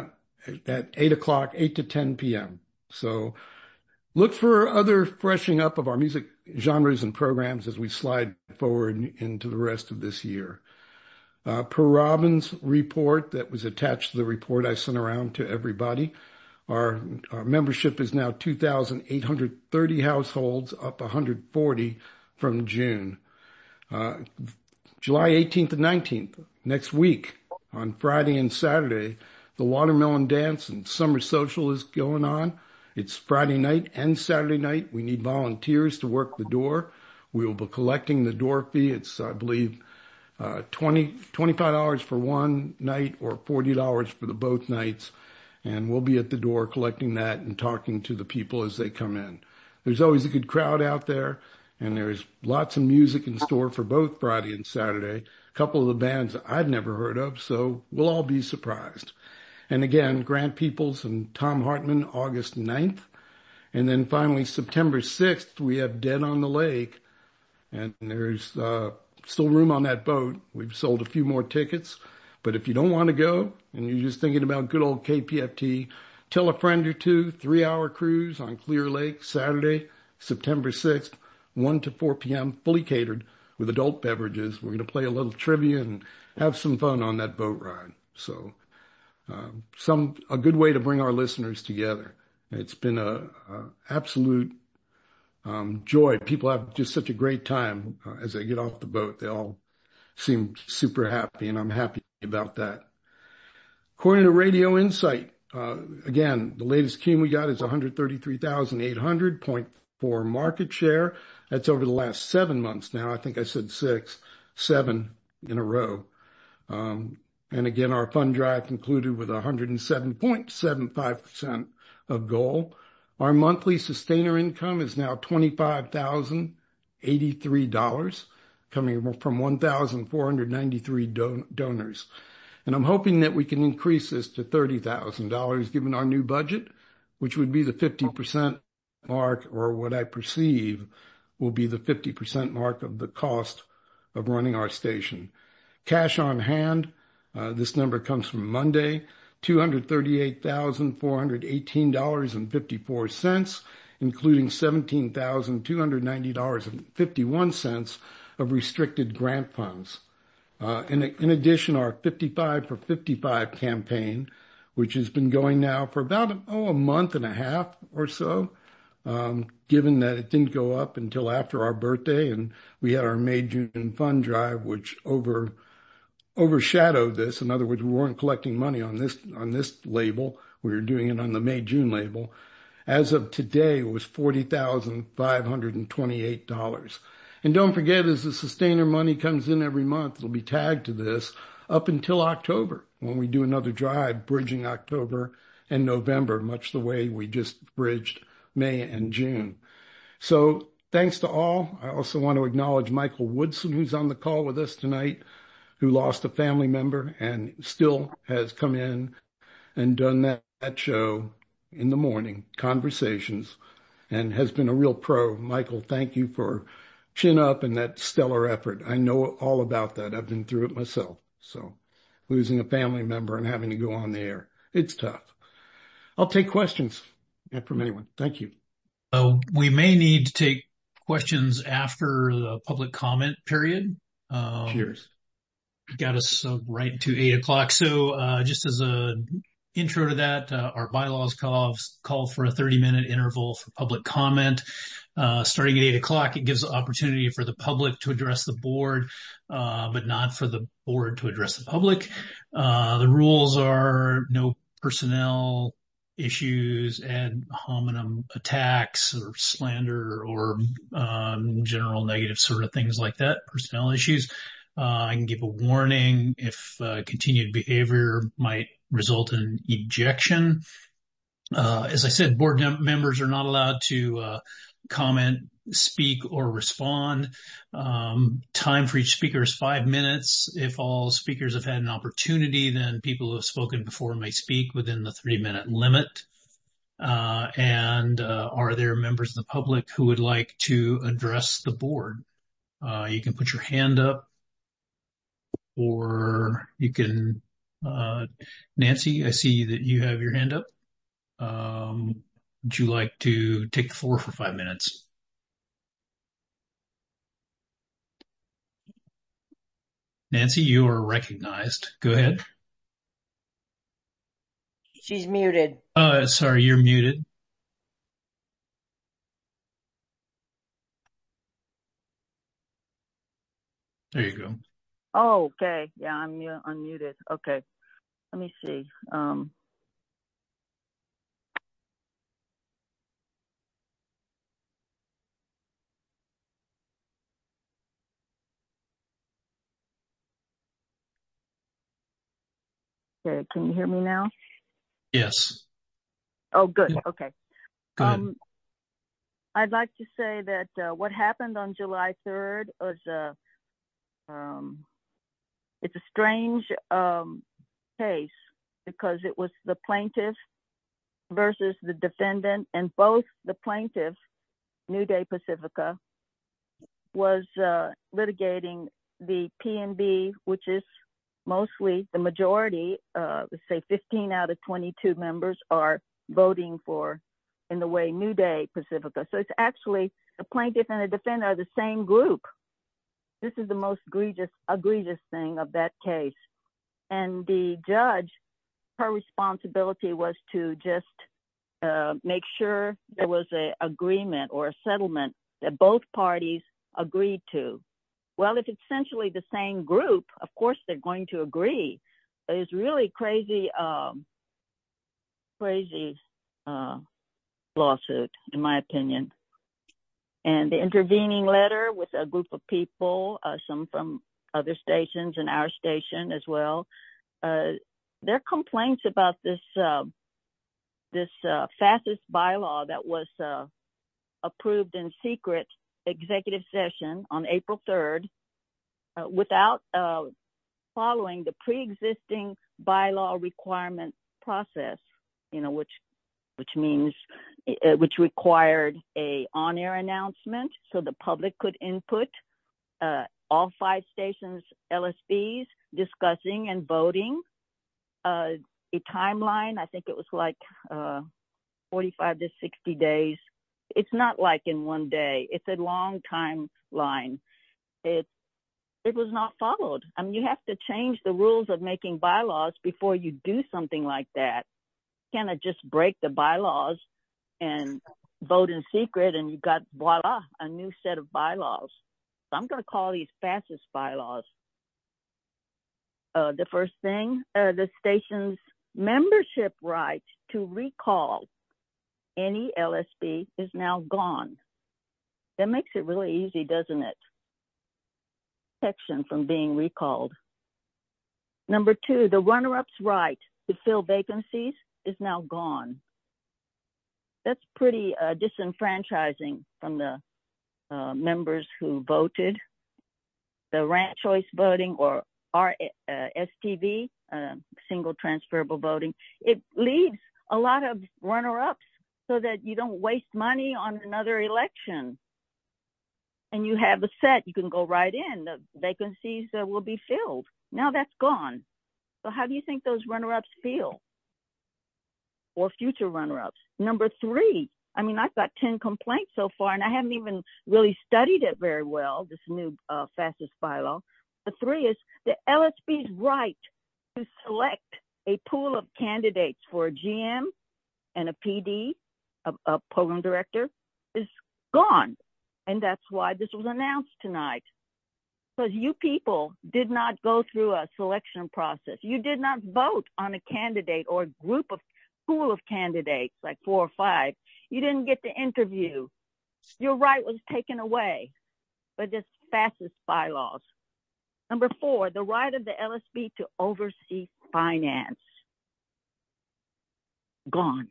at eight o'clock, eight to ten p.m. So look for other freshening up of our music genres and programs as we slide forward into the rest of this year. Uh, per Robin's report that was attached to the report I sent around to everybody, our, our membership is now two thousand eight hundred thirty households, up one hundred forty from June. Uh, July eighteenth and nineteenth, next week, on Friday and Saturday, the Watermelon Dance and Summer Social is going on. It's Friday night and Saturday night. We need volunteers to work the door. We will be collecting the door fee. It's, I believe, uh, twenty, twenty-five dollars for one night or forty dollars for the both nights. And we'll be at the door collecting that and talking to the people as they come in. There's always a good crowd out there, and there's lots of music in store for both Friday and Saturday. A couple of the bands I've never heard of, so we'll all be surprised. And again, Grant Peoples and Tom Hartman, August ninth. And then finally, September sixth, we have Dead on the Lake. And there's uh, still room on that boat. We've sold a few more tickets. But if you don't want to go and you're just thinking about good old K P F T, tell a friend or two, three-hour cruise on Clear Lake, Saturday, September sixth, one to four p.m., fully catered with adult beverages. We're going to play a little trivia and have some fun on that boat ride. So uh, some a good way to bring our listeners together. It's been a, a absolute um, joy. People have just such a great time uh, as they get off the boat. They all seem super happy, and I'm happy about that. According to Radio Insight, uh, again, the latest Q M we got is one hundred thirty-three thousand eight hundred, zero point four market share. That's over the last seven months now. I think I said six, seven in a row. Um, and again, our fund drive concluded with one hundred seven point seven five percent of goal. Our monthly sustainer income is now twenty-five thousand eighty-three dollars. Coming from one thousand four hundred ninety-three don- donors. And I'm hoping that we can increase this to thirty thousand dollars given our new budget, which would be the fifty percent mark, or what I perceive will be the fifty percent mark of the cost of running our station. Cash on hand, uh, this number comes from Monday, two hundred thirty-eight thousand four hundred eighteen dollars and fifty-four cents, including seventeen thousand two hundred ninety dollars and fifty-one cents of restricted grant funds. Uh, in, in addition, our fifty-five for fifty-five campaign, which has been going now for about, oh, a month and a half or so, um, given that it didn't go up until after our birthday, and we had our May, June fund drive, which over, overshadowed this. In other words, we weren't collecting money on this, on this label. We were doing it on the May, June label. As of today, it was forty thousand five hundred twenty-eight dollars. And don't forget, as the sustainer money comes in every month, it'll be tagged to this up until October, when we do another drive, bridging October and November, much the way we just bridged May and June. So thanks to all. I also want to acknowledge Michael Woodson, who's on the call with us tonight, who lost a family member and still has come in and done that, that show in the morning, Conversations, and has been a real pro. Michael, thank you for chin up and that stellar effort. I know all about that. I've been through it myself. So losing a family member and having to go on the air, it's tough. I'll take questions from anyone. Thank you. Uh, we may need to take questions after the public comment period. Um, Cheers. Got us uh, right to eight o'clock. So uh, just as a intro to that, uh, our bylaws call, call for a thirty minute interval for public comment. Uh, starting at eight o'clock, it gives the opportunity for the public to address the board, uh, but not for the board to address the public. Uh, the rules are no personnel issues, ad hominem attacks or slander or, um, general negative sort of things like that, personnel issues. Uh, I can give a warning if, uh, continued behavior might result in ejection. Uh, as I said, board members are not allowed to, uh, comment, speak, or respond. Um, time for each speaker is five minutes. If all speakers have had an opportunity, then people who have spoken before may speak within the three-minute limit. Uh, and uh, are there members of the public who would like to address the board? Uh, you can put your hand up, or you can Uh, Nancy, I see that you have your hand up. Um, would you like to take the floor for five minutes? Nancy, you are recognized. Go ahead. She's muted. Uh, sorry, you're muted. There you go. Oh, okay. Yeah, I'm mu- unmuted. Okay. Let me see. Um, okay. Can you hear me now? Yes. Oh, good. Yeah. Okay. Go ahead. Um, I'd like to say that uh, what happened on July third was a, um, it's a strange um, case because it was the plaintiff versus the defendant, and both the plaintiff, New Day Pacifica, was uh, litigating the P N B, which is mostly the majority, uh, let's say fifteen out of twenty-two members are voting for in the way New Day Pacifica. So it's actually the plaintiff and the defendant are the same group. This is the most egregious, egregious thing of that case. And the judge, her responsibility was to just uh, make sure there was an agreement or a settlement that both parties agreed to. Well, if it's essentially the same group, of course they're going to agree. It's really crazy, um, crazy uh, lawsuit, in my opinion. And the intervening letter with a group of people, uh, some from other stations and our station as well, uh, their complaints about this uh, this uh, fascist bylaw that was uh, approved in secret executive session on April third uh, without uh, following the pre-existing bylaw requirement process, you know, which which means uh, which required a on-air announcement so the public could input, uh, all five stations L S Bs discussing and voting, uh, a timeline. I think it was like uh, forty-five to sixty days. It's not like in one day. It's a long timeline. It it was not followed. I mean, you have to change the rules of making bylaws before you do something like that. You cannot just break the bylaws and vote in secret and you got, voila, a new set of bylaws. So I'm going to call these fascist bylaws. Uh, the first thing, uh, the station's membership right to recall any L S B is now gone. That makes it really easy, doesn't it? Protection from being recalled. Number two, the runner-up's right to fill vacancies is now gone. That's pretty uh, disenfranchising from the uh, members who voted. The ranked choice voting, or R S T V, uh, single transferable voting, it leaves a lot of runner-ups so that you don't waste money on another election. And you have a set, you can go right in. The vacancies uh, will be filled. Now that's gone. So how do you think those runner-ups feel? Or future runner-ups? Number three, I mean, I've got ten complaints so far, and I haven't even really studied it very well, this new uh, fascist bylaw. The three is the L S B's right to select a pool of candidates for a G M and a P D, a, a program director, is gone. And that's why this was announced tonight. Because you people did not go through a selection process. You did not vote on a candidate or a group of pool of candidates, like four or five. You didn't get to interview. Your right was taken away by this fascist bylaws. Number four, the right of the L S B to oversee finance. Gone.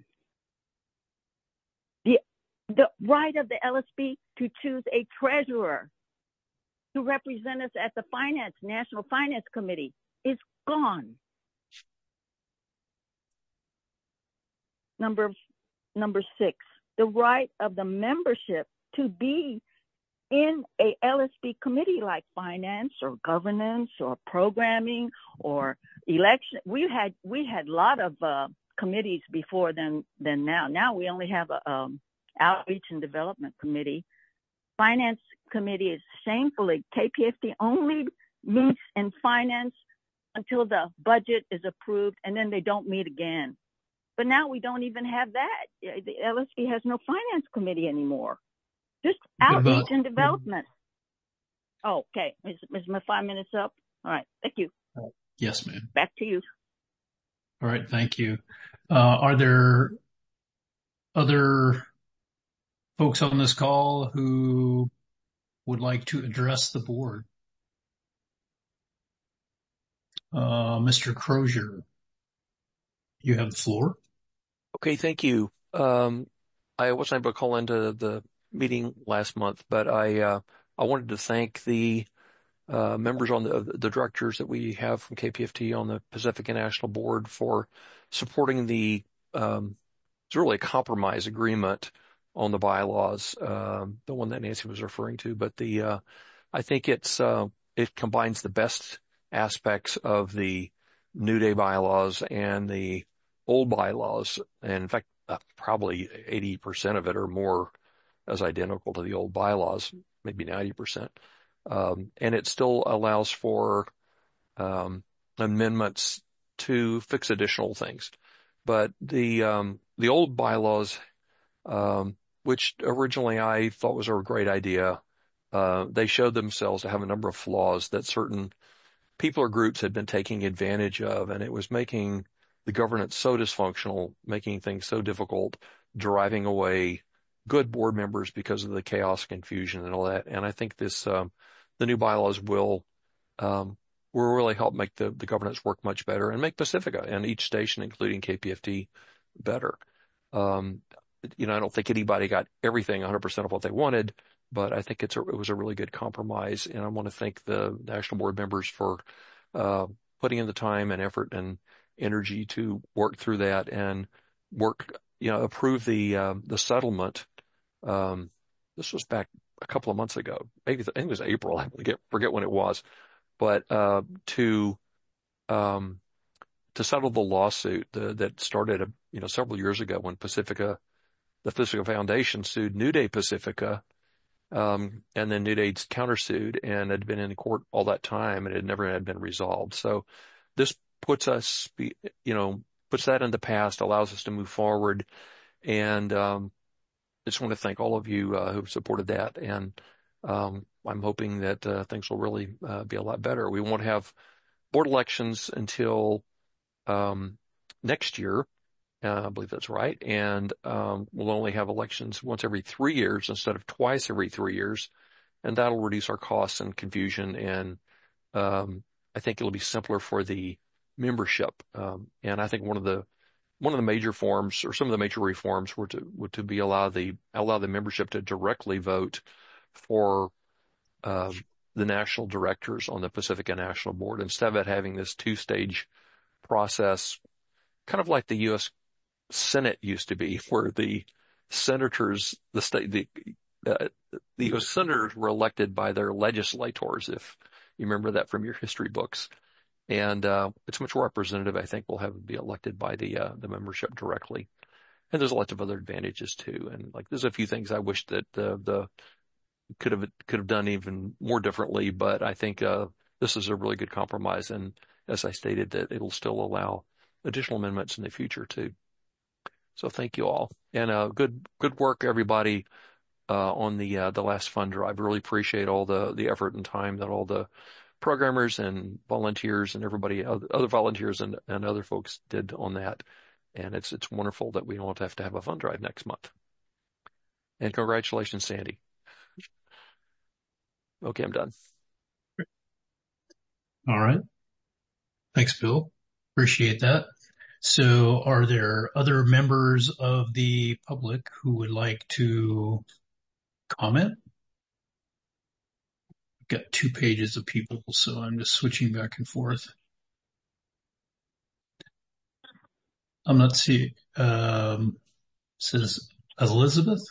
The, the right of the L S B to choose a treasurer to represent us at the Finance, National Finance Committee is gone. Number, number six, the right of the membership to be in a L S B committee like finance or governance or programming or election, we had, we had a lot of, uh, committees before than, than now. Now we only have a, um, outreach and development committee. Finance committee is shamefully, K P F T only meets in finance until the budget is approved, and then they don't meet again. But now we don't even have that. The L S B has no finance committee anymore. Just outreach about- and development. Oh, okay. Is, is my five minutes up? All right. Thank you. Yes, ma'am. Back to you. All right. Thank you. Uh, are there other folks on this call who would like to address the board? Uh, Mister Crozier, you have the floor. Okay, thank you. Um, I wasn't able to call into the meeting last month, but I uh, I wanted to thank the uh, members on the the directors that we have from K P F T on the Pacifica National Board for supporting the um, it's really a compromise agreement on the bylaws, um, the one that Nancy was referring to. But the uh, I think it's uh, it combines the best aspects of the New Day bylaws and the old bylaws, and in fact, uh, probably eighty percent of it or more is identical to the old bylaws, maybe ninety percent. Um, and it still allows for um, amendments to fix additional things. But the um, the old bylaws, um, which originally I thought was a great idea, uh, they showed themselves to have a number of flaws that certain people or groups had been taking advantage of, and it was making the governance so dysfunctional, making things so difficult, driving away good board members because of the chaos, confusion, and all that. And I think this, um, the new bylaws will, um, will really help make the, the governance work much better and make Pacifica and each station, including K P F T, better. Um, you know, I don't think anybody got everything one hundred percent of what they wanted, but I think it's a, it was a really good compromise. And I want to thank the national board members for, uh, putting in the time and effort and energy to work through that and work, you know, approve the, um, the settlement. Um, this was back a couple of months ago. Maybe I think it was April. I forget, forget when it was, but, uh, to, um, to settle the lawsuit the, that started, you know, several years ago when Pacifica, the Pacifica Foundation sued New Day Pacifica, um, and then New Day's countersued and had been in court all that time and it never had been resolved. So this puts us, you know, puts that in the past, allows us to move forward. And, um, I just want to thank all of you, uh, who've supported that. And, um, I'm hoping that, uh, things will really, uh, be a lot better. We won't have board elections until, um, next year. Uh, I believe that's right. And, um, we'll only have elections once every three years instead of twice every three years. And that'll reduce our costs and confusion. And, um, I think it'll be simpler for the membership. Um, and I think one of the, one of the major forms or some of the major reforms were to, were to be allow the, allow the membership to directly vote for, um, the national directors on the Pacifica National Board instead of it having this two stage process, kind of like the U S Senate used to be, where the senators, the state, the, uh, the U S senators were elected by their legislators, if you remember that from your history books. And, uh, it's much more representative. I think we'll have be elected by the, uh, the membership directly. And there's lots of other advantages too. And like, there's a few things I wish that, uh, the could have, could have done even more differently, but I think, uh, this is a really good compromise. And as I stated, that it'll still allow additional amendments in the future too. So thank you all. And, uh, good, good work, everybody, uh, on the, uh, the last fund drive. Really appreciate all the, the effort and time that all the programmers and volunteers and everybody, other volunteers and, and other folks did on that. And it's, it's wonderful that we don't have to have a fund drive next month. And congratulations, Sandy. Okay, I'm done. All right. Thanks, Bill. Appreciate that. So are there other members of the public who would like to comment? I've got two pages of people, so I'm just switching back and forth. I'm not seeing, um, says Elizabeth.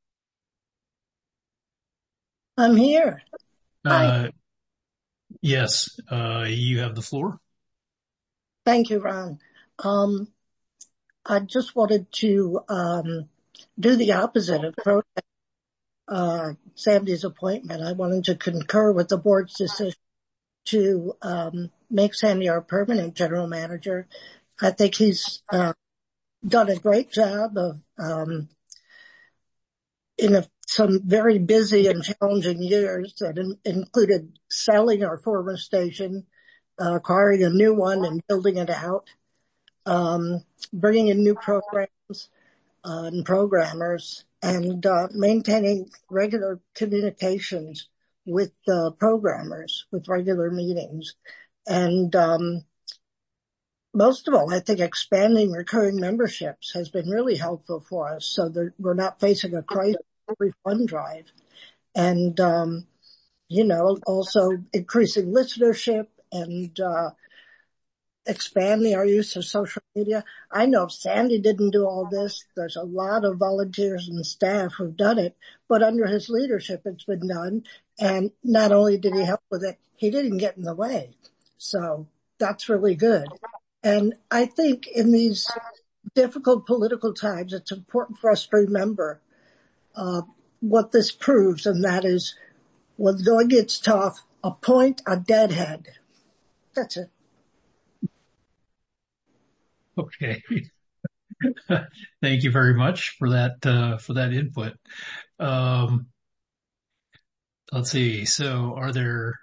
I'm here. Uh, yes, uh, you have the floor. Thank you, Ron. Um, I just wanted to um, do the opposite of protest uh, Sandy's appointment. I wanted to concur with the board's decision to um, make Sandy our permanent general manager. I think he's uh, done a great job of um, in a, some very busy and challenging years that in, included selling our former station, uh, acquiring a new one and building it out, um, bringing in new programs uh, and programmers, and uh, maintaining regular communications with uh, programmers, with regular meetings. And um, most of all, I think expanding recurring memberships has been really helpful for us, so that we're not facing a crisis refund drive. And, um, you know, also increasing listenership and uh, expanding our use of social media. I know Sandy didn't do all this. There's a lot of volunteers and staff who've done it, but under his leadership, it's been done. And not only did he help with it, he didn't get in the way. So that's really good. And I think in these difficult political times, it's important for us to remember uh, what this proves, and that is when going gets tough, appoint a deadhead. That's it. Okay. Thank you very much for that, uh, for that input. Um, let's see. So are there,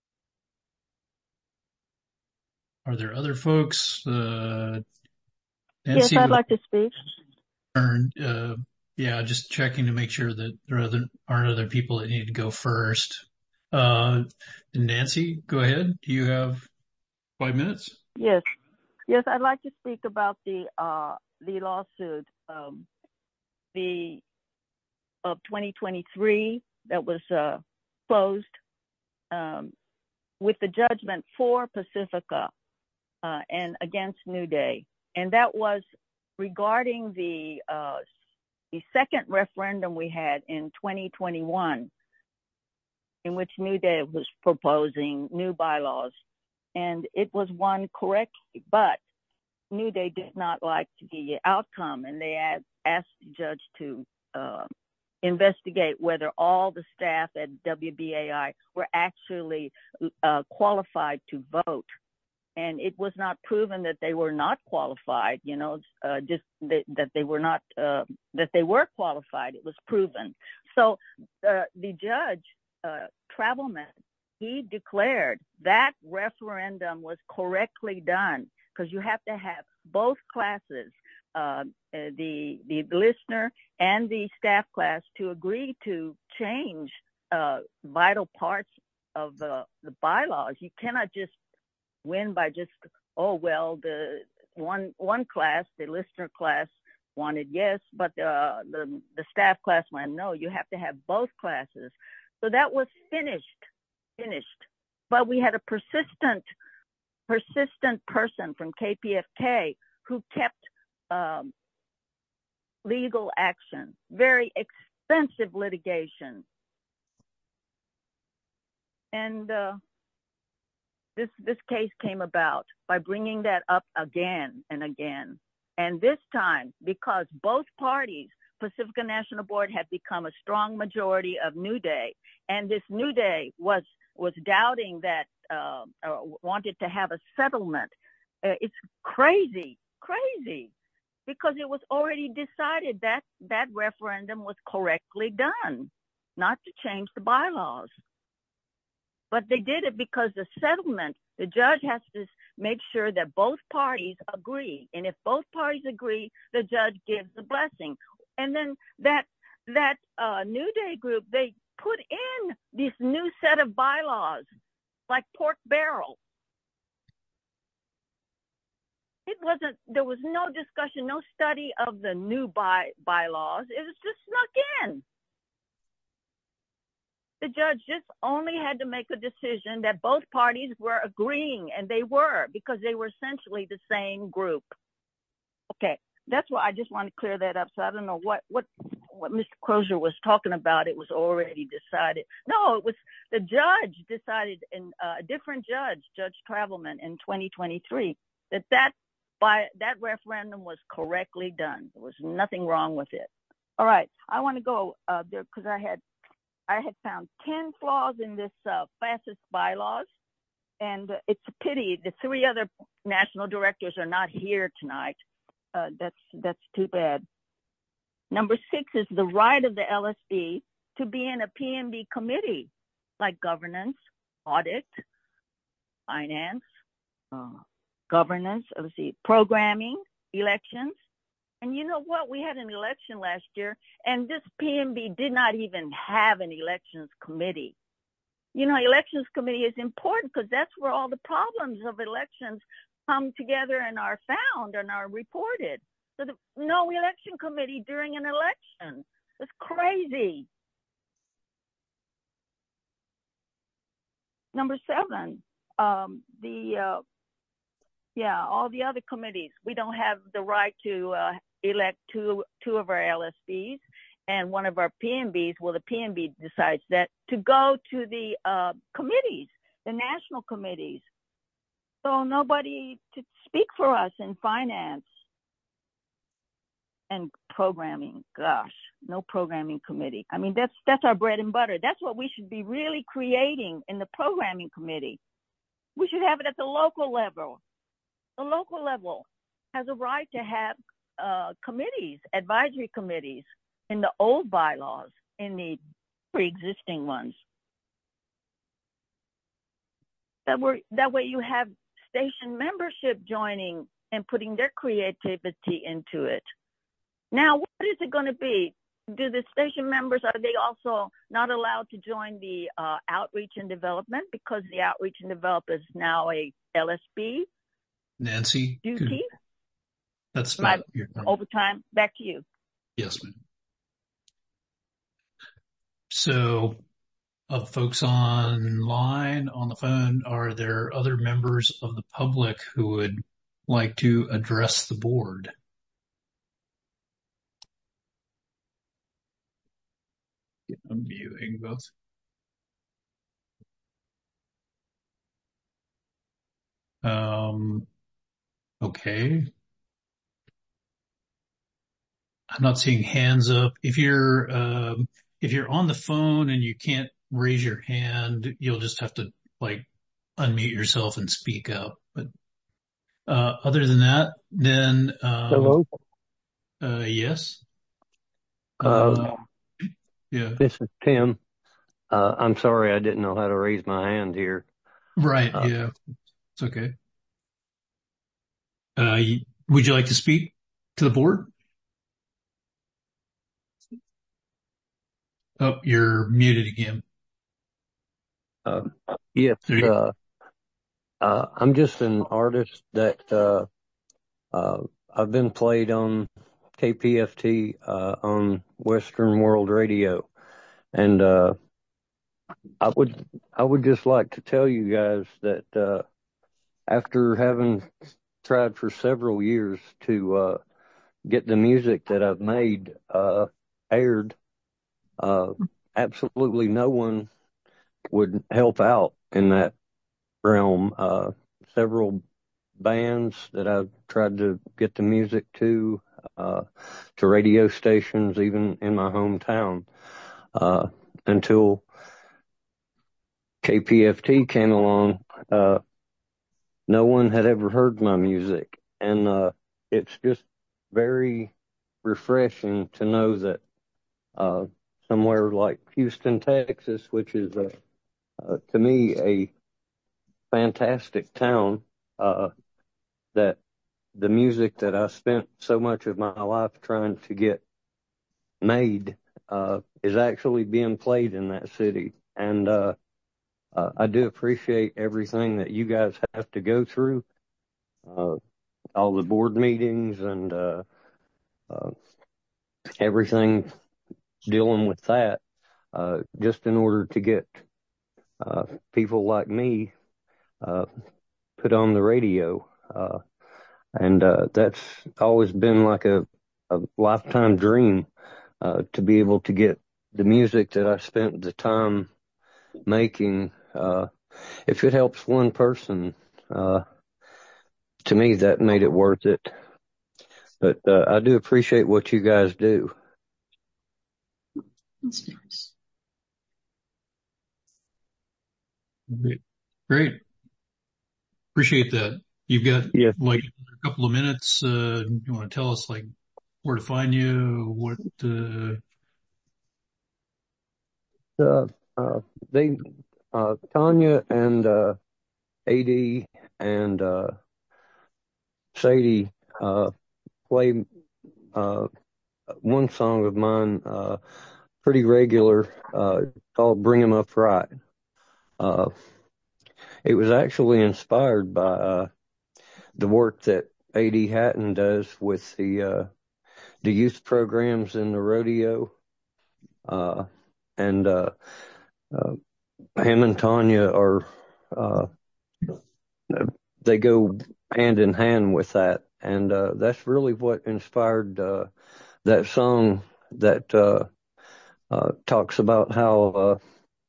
are there other folks? Uh, Nancy, yes, I'd like to speak. Uh, yeah, just checking to make sure that there are other, aren't other people that need to go first. Uh, Nancy, go ahead. Do you have five minutes? Yes. Yes, I'd like to speak about the uh, the lawsuit, um, the of twenty twenty-three that was uh, closed um, with the judgment for Pacifica uh, and against New Day, and that was regarding the uh, the second referendum we had in twenty twenty-one, in which New Day was proposing new bylaws. And it was won correctly, but New Day did not like the outcome, and they asked, asked the judge to uh, investigate whether all the staff at W B A I were actually uh, qualified to vote. And it was not proven that they were not qualified, you know, uh, just that, that they were not, uh, that they were qualified. It was proven. So uh, the judge, uh, Travelman, he declared that referendum was correctly done, because you have to have both classes, uh, the the listener and the staff class, to agree to change uh, vital parts of the, the bylaws. You cannot just win by just, oh, well, the one one class, the listener class, wanted yes, but uh, the, the staff class went no. You have to have both classes. So that was finished. finished. But we had a persistent, persistent person from K P F K who kept um, legal action, very expensive litigation. And uh, this, this case came about by bringing that up again and again. And this time, because both parties, Pacifica National Board, had become a strong majority of New Day, and this New Day was was doubting that, uh, uh, wanted to have a settlement. Uh, it's crazy, crazy, because it was already decided that that referendum was correctly done, not to change the bylaws. But they did it because the settlement, the judge has to make sure that both parties agree. And if both parties agree, the judge gives the blessing. And then that that uh, New Day group, they put in this new set of bylaws, like pork barrel. It wasn't, there was no discussion, no study of the new by, bylaws. It was just snuck in. The judge just only had to make a decision that both parties were agreeing, and they were, because they were essentially the same group. Okay. That's why I just want to clear that up. So I don't know what, what, what Mister Crozier was talking about. It was already decided. No, it was the judge decided, in uh, a different judge, Judge Travelman, in twenty twenty-three. that that by that referendum was correctly done. There was nothing wrong with it. All right, I want to go uh, there because I had I had found ten flaws in this uh, FASCIST bylaws, and it's a pity the three other national directors are not here tonight. Uh, that's that's too bad. Number six is the right of the L S B to be in a P M B committee, like governance, audit, finance, uh, governance, let's see, programming, elections. And you know what? We had an election last year, and this P M B did not even have an elections committee. You know, elections committee is important because that's where all the problems of elections come together and are found and are reported. So the, no election committee during an election. It's crazy. Number seven, um, the, uh, yeah, all the other committees, we don't have the right to uh, elect two, two of our L S Bs and one of our P M Bs. Well, the P M B decides that to go to the uh, committees, the national committees. So nobody to speak for us in finance and programming. Gosh, no programming committee. I mean, that's that's our bread and butter. That's what we should be really creating in the programming committee. We should have it at the local level. The local level has a right to have uh, committees, advisory committees in the old bylaws, in the pre-existing ones. That, we're, that way you have station membership joining and putting their creativity into it. Now, what is it going to be? Do the station members, are they also not allowed to join the uh, outreach and development because the outreach and development is now a L S B? Nancy? Duty? Could, that's my your overtime. Back to you. Yes, ma'am. So, of folks online, on the phone, are there other members of the public who would like to address the board? I'm viewing both. Um, okay. I'm not seeing hands up. If you're, um, if you're on the phone and you can't raise your hand, you'll just have to like unmute yourself and speak up. But, uh, other than that, then, um, Hello. Uh, yes. Uh, Uh, yeah. This is Tim. Uh, I'm sorry I didn't know how to raise my hand here. Right. Uh, Yeah. It's okay. Uh, you, would you like to speak to the board? Oh, you're muted again. Uh, yes. Uh, uh, I'm just an artist that, uh, uh, I've been played on K P F T, uh, on Western World Radio. And, uh, I would, I would just like to tell you guys that, uh, after having tried for several years to, uh, get the music that I've made, uh, aired, uh, absolutely no one would help out in that realm. Uh, several bands that I've tried to get the music to, uh, to radio stations, even in my hometown, uh, until K P F T came along. Uh, no one had ever heard my music. And, uh, it's just very refreshing to know that, uh, somewhere like Houston, Texas, which is, uh, uh, to me, a fantastic town, uh, that the music that I spent so much of my life trying to get made, uh, is actually being played in that city. And, uh, uh, I do appreciate everything that you guys have to go through, uh, all the board meetings and, uh, uh, everything dealing with that, uh, just in order to get, uh, people like me, uh, put on the radio. Uh, and, uh, that's always been like a, a lifetime dream, uh, to be able to get the music that I spent the time making, uh, if it helps one person, uh, to me, that made it worth it. But uh, I do appreciate what you guys do. That's nice. Great. Great. Appreciate that. You've got yes. like a couple of minutes. Uh, you want to tell us like where to find you? What? Uh... Uh, uh, they, uh, Tanya and uh, A D and uh, Sadie uh, play uh, one song of mine uh, pretty regular uh, called "Bring 'Em Up Right." Uh, it was actually inspired by uh, the work that A D Hatton does with the uh, the youth programs in the rodeo, uh, and uh, uh, him and Tanya are uh, they go hand in hand with that, and uh, that's really what inspired uh, that song that uh, uh, talks about how uh,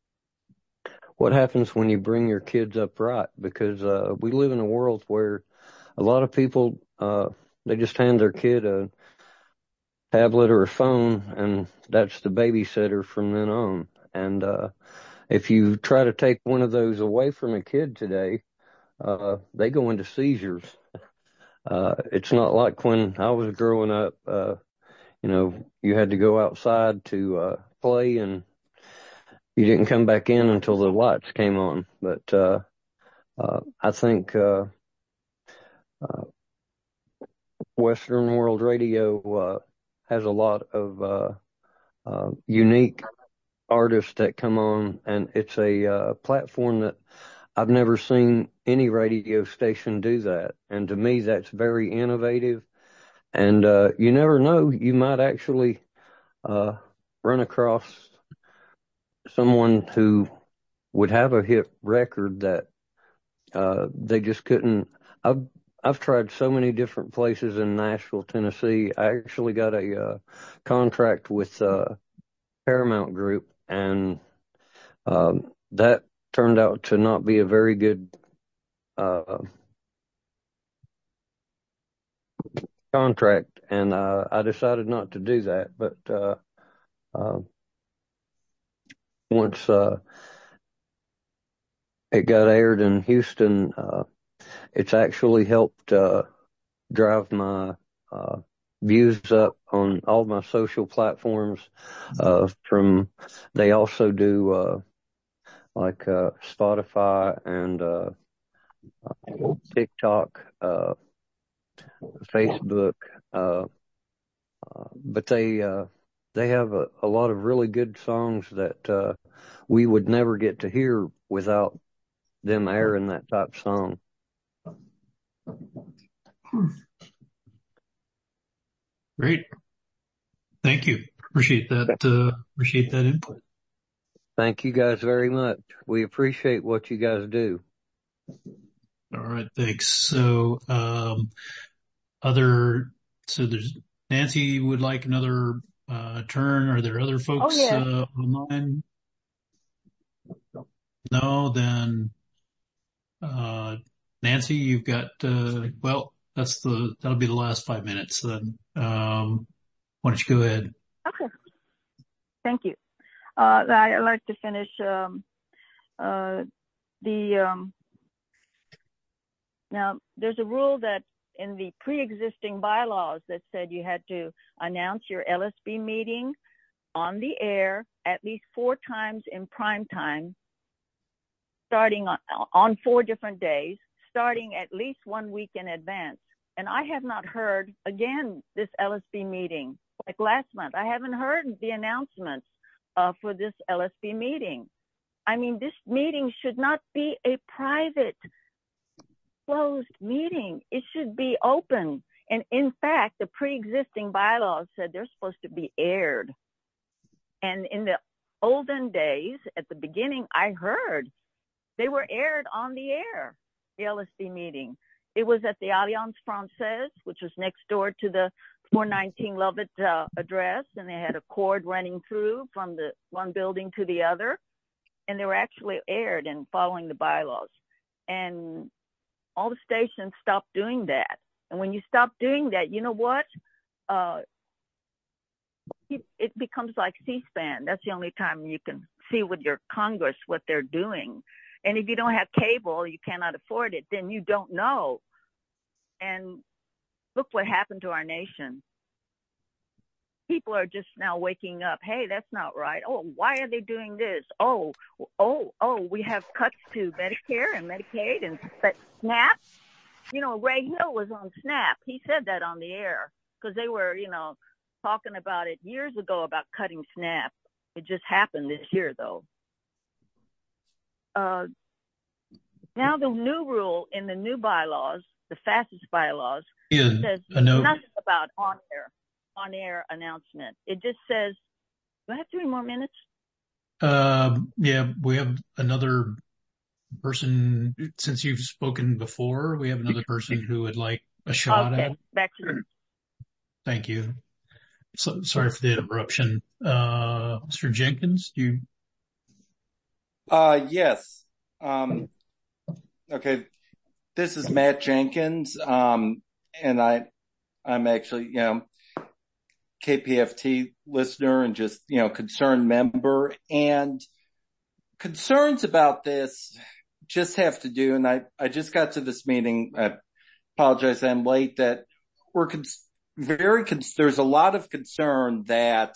what happens when you bring your kids up right, because uh, we live in a world where a lot of people uh, they just hand their kid a tablet or a phone, and that's the babysitter from then on. And uh, if you try to take one of those away from a kid today, uh, they go into seizures. Uh, it's not like when I was growing up, uh, you know, you had to go outside to uh, play, and you didn't come back in until the lights came on. But uh, uh, I think uh, uh, Western World Radio uh, has a lot of uh, uh, unique artists that come on, and it's a uh, platform that I've never seen any radio station do that. And to me, that's very innovative. And uh, you never know, you might actually uh, run across someone who would have a hit record that uh, they just couldn't. I've I've tried so many different places in Nashville, Tennessee. I actually got a uh, contract with uh, Paramount Group, and um, that turned out to not be a very good uh, contract, and uh, I decided not to do that. But uh, uh, once uh, it got aired in Houston, uh, it's actually helped uh, drive my uh, views up on all my social platforms. Uh, from they also do uh, like uh, Spotify and uh, TikTok, uh, Facebook, uh, uh, but they uh, they have a, a lot of really good songs that uh, we would never get to hear without them airing that type of song. Great. Thank you. Appreciate that. Uh, appreciate that input. Thank you guys very much. We appreciate what you guys do. All right. Thanks. So, um, other, so there's Nancy would like another, uh, turn. Are there other folks, oh, yeah. uh, online? No, then, uh, Nancy, you've got, uh, well, that's the, that'll be the last five minutes then. Um, why don't you go ahead? Okay. Thank you. Uh, I'd like to finish, um, uh, the, um, now there's a rule that in the pre-existing bylaws that said you had to announce your L S B meeting on the air at least four times in prime time, starting on, on four different days, starting at least one week in advance. And I have not heard, again, this L S B meeting, like last month, I haven't heard the announcements uh, for this L S B meeting. I mean, this meeting should not be a private, closed meeting. It should be open. And in fact, the pre-existing bylaws said they're supposed to be aired. And in the olden days, at the beginning, I heard they were aired on the air, the L S B meeting. It was at the Alliance Francaise, which was next door to the four nineteen Lovett uh, address, and they had a cord running through from the one building to the other, and they were actually aired and following the bylaws. And all the stations stopped doing that. And when you stop doing that, you know what? Uh, it, it becomes like C-SPAN. That's the only time you can see with your Congress what they're doing. And if you don't have cable, you cannot afford it, then you don't know. And look what happened to our nation. People are just now waking up. Hey, that's not right. Oh, why are they doing this? Oh, oh, oh, we have cuts to Medicare and Medicaid and SNAP. You know, Ray Hill was on SNAP. He said that on the air because they were, you know, talking about it years ago about cutting SNAP. It just happened this year, though. Uh, now the new rule in the new bylaws, the fastest bylaws, yeah, says note. nothing about on-air, on-air announcement. It just says, do I have three more minutes? Uh, yeah, we have another person, since you've spoken before, we have another person who would like a shot okay, at it. back to you. Thank you. So, sorry for the interruption. Uh, Mister Jenkins, do you? Uh, yes. Um, okay. This is Matt Jenkins. Um, and I, I'm actually, you know, K P F T listener and just, you know, concerned member, and concerns about this just have to do. And I, I just got to this meeting. I apologize. I'm late that we're cons- very, cons- there's a lot of concern that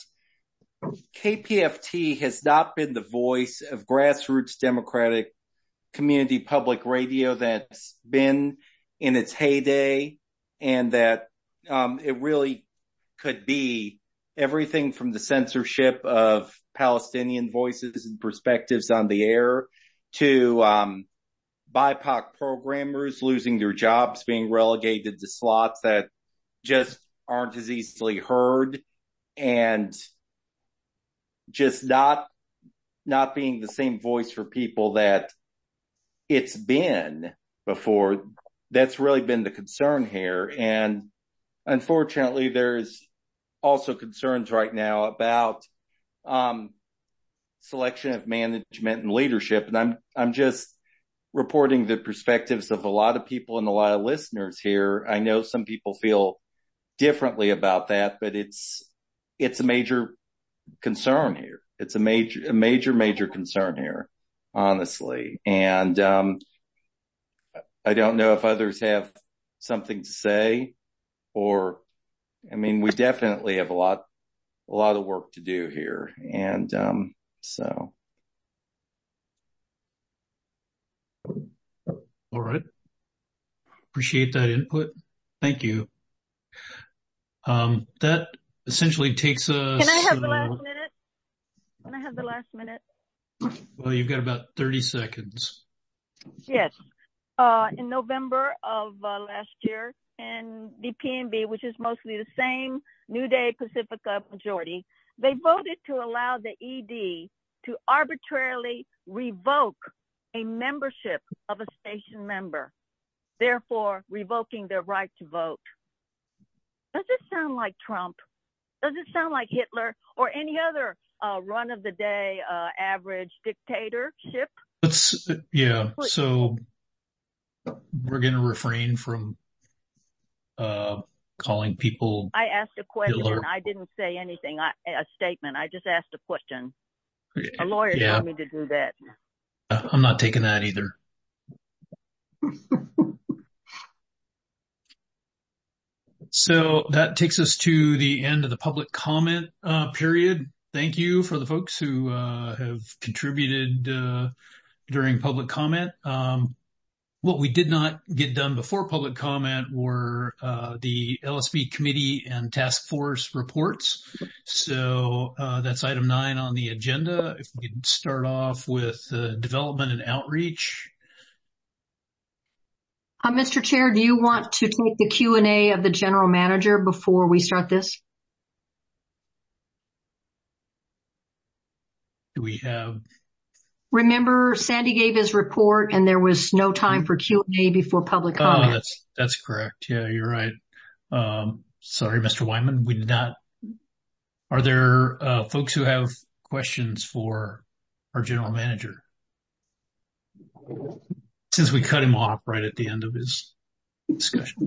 K P F T has not been the voice of grassroots democratic community public radio that's been in its heyday, and that um, it really could be everything from the censorship of Palestinian voices and perspectives on the air to um, B I P O C programmers losing their jobs, being relegated to slots that just aren't as easily heard, and just not not being the same voice for people that it's been before. That's really been the concern here. And unfortunately, there's also concerns right now about um selection of management and leadership. And I'm I'm just reporting the perspectives of a lot of people and a lot of listeners here. I know some people feel differently about that, but it's it's a major concern here. It's a major, a major, major concern here, honestly. And, um, I don't know if others have something to say, or, I mean, we definitely have a lot, a lot of work to do here. And, um, so. All right. Appreciate that input. Thank you. Um, that essentially takes us. Can I have the uh, last minute? Can I have the last minute? Well, you've got about thirty seconds. Yes. Uh, in November of uh, last year, and the P N B, which is mostly the same New Day Pacifica majority, they voted to allow the E D to arbitrarily revoke a membership of a station member, therefore revoking their right to vote. Does it sound like Trump? Does it sound like Hitler or any other uh, run-of-the-day uh, average dictatorship? Let's, yeah, so we're going to refrain from uh, calling people I asked a question. Hitler. I didn't say anything, I, a statement. I just asked a question. A lawyer yeah. told me to do that. I'm not taking that either. So that takes us to the end of the public comment uh, period. Thank you for the folks who uh, have contributed uh, during public comment. Um, what we did not get done before public comment were uh, the L S B committee and task force reports. So uh, that's item nine on the agenda. If we could start off with uh, development and outreach. Uh, Mister Chair, do you want to take the Q and A of the general manager before we start this? Do we have? Remember, Sandy gave his report and there was no time for Q and A before public comment. Oh, that's, that's correct. Yeah, you're right. Um, sorry, Mister Wyman, we did not. Are there, uh, folks who have questions for our general manager? since we cut him off right at the end of his discussion.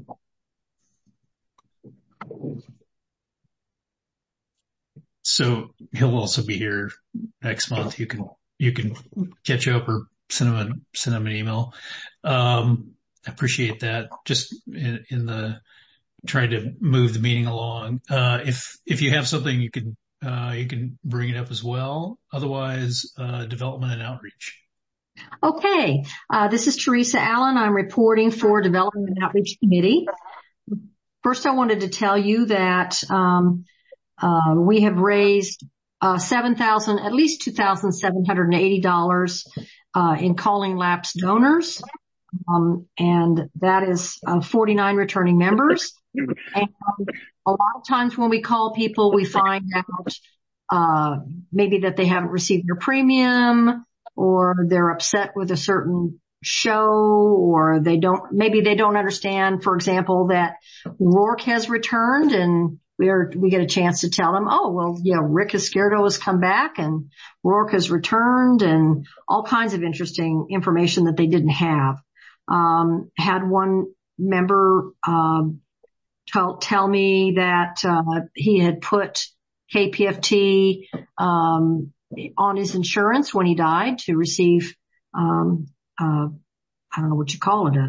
So he'll also be here next month. You can, you can catch up or send him a, send him an email. Um, I appreciate that. Just in, in the trying to move the meeting along. Uh, if, if you have something you can, uh, you can bring it up as well. Otherwise, uh, development and outreach. Okay. Uh, this is Teresa Allen. I'm reporting for Development and Outreach Committee. First, I wanted to tell you that, um, Uh, we have raised, uh, seven thousand, at least two thousand seven hundred eighty dollars, uh, in calling lapsed donors. Um, and that is, uh, forty-nine returning members. And a lot of times when we call people, we find out, uh, maybe that they haven't received their premium, or they're upset with a certain show, or they don't, maybe they don't understand, for example, that Rourke has returned, and we are, we get a chance to tell them, oh, well, yeah, Rick Izquierdo has come back and Rourke has returned, and all kinds of interesting information that they didn't have. Um, had one member, um, tell, tell me that, uh, he had put K P F T, um, on his insurance when he died to receive, um, uh, I don't know what you call it, a,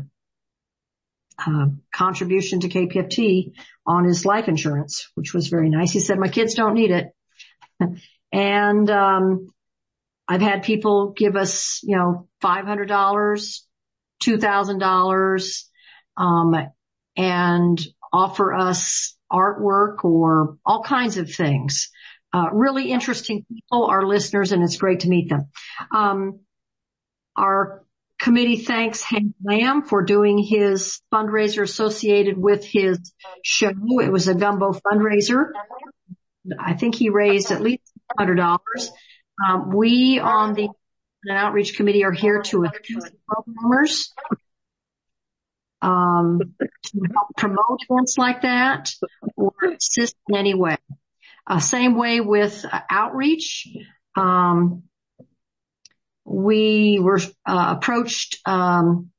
Uh, contribution to K P F T on his life insurance, which was very nice. He said, my kids don't need it. And, um, I've had people give us, you know, five hundred dollars, two thousand dollars, um, and offer us artwork or all kinds of things. Uh, really interesting people, our listeners, and it's great to meet them. Um, our committee thanks Hank Lamb for doing his fundraiser associated with his show. It was a gumbo fundraiser. I think he raised at least one hundred dollars. Um, we on the outreach committee are here to assist programmers, um, to help promote events like that or assist in any way. Uh, same way with uh, outreach. Um, We were uh, approached um,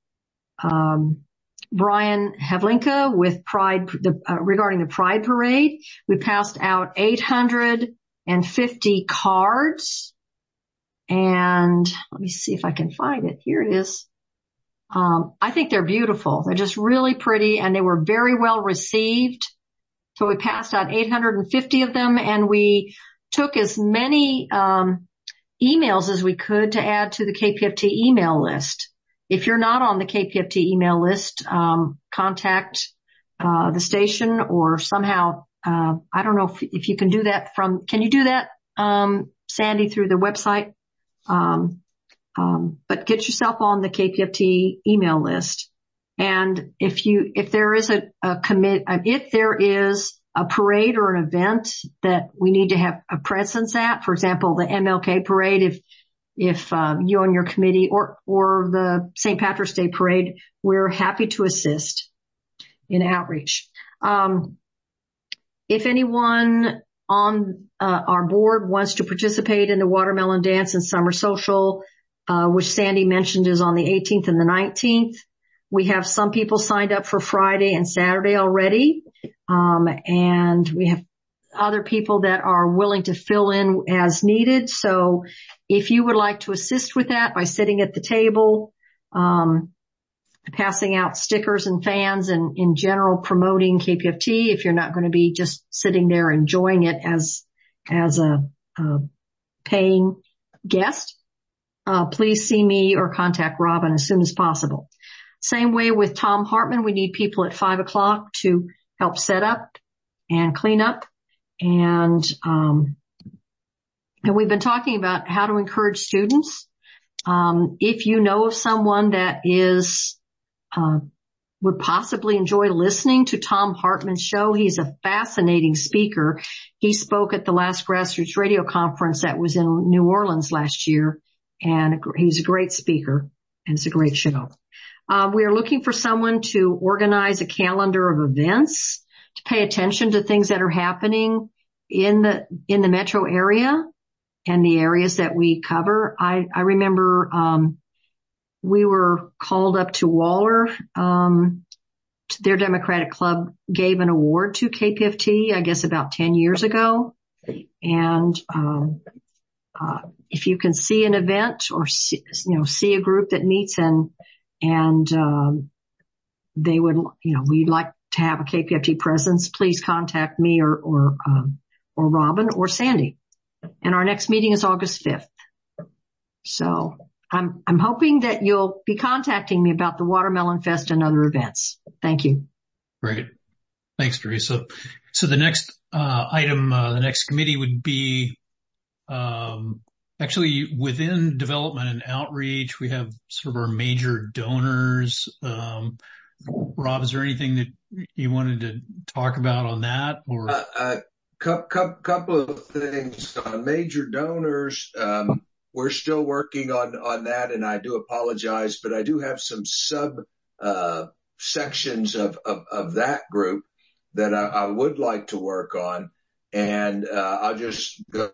um, Brian Havlinka with Pride the, uh, regarding the Pride Parade. We passed out eight hundred fifty cards, and let me see if I can find it. Here it is. Um, I think they're beautiful. They're just really pretty, and they were very well received. So we passed out eight hundred fifty of them, and we took as many um emails as we could to add to the K P F T email list. If you're not on the K P F T email list, um, contact, uh, the station or somehow, uh, I don't know if, if you can do that from, can you do that, um, Sandy, through the website? Um, um, but get yourself on the K P F T email list. And if you, if there is a, a commit, if there is a parade or an event that we need to have a presence at, for example, the M L K parade, if, if, uh, you and your committee or, or the Saint Patrick's Day parade, we're happy to assist in outreach. Um, if anyone on, uh, our board wants to participate in the Watermelon Dance and Summer Social, uh, which Sandy mentioned is on the eighteenth and the nineteenth. We have some people signed up for Friday and Saturday already. Um, and we have other people that are willing to fill in as needed. So if you would like to assist with that by sitting at the table, um, passing out stickers and fans and in general promoting K P F T, if you're not going to be just sitting there enjoying it as, as a, a paying guest, uh, please see me or contact Robin as soon as possible. Same way with Tom Hartman. We need people at five o'clock to help set up and clean up. And, um, and we've been talking about how to encourage students. Um, if you know of someone that is, uh, would possibly enjoy listening to Tom Hartman's show, he's a fascinating speaker. He spoke at the last Grassroots Radio Conference that was in New Orleans last year, and he's a great speaker, and it's a great show. Uh, we are looking for someone to organize a calendar of events, to pay attention to things that are happening in the, in the metro area and the areas that we cover. I, I remember, um, we were called up to Waller. Um, their Democratic Club gave an award to K P F T, I guess about ten years ago. And, um, uh, if you can see an event or see, you know, see a group that meets and, and, um, they would, you know, we'd like to have a K P F T presence, please contact me or, or, um, or Robin or Sandy. And our next meeting is August fifth. So I'm, I'm hoping that you'll be contacting me about the Watermelon Fest and other events. Thank you. Great. Thanks, Teresa. So the next, uh, item, uh, the next committee would be, um, actually within development and outreach. We have sort of our major donors. Um, Rob, is there anything that you wanted to talk about on that or? Uh, uh couple, couple of things on major donors. Um, We're still working on, on that, and I do apologize, but I do have some sub, uh, sections of, of, of that group that I, I would like to work on. And, uh, I'll just go.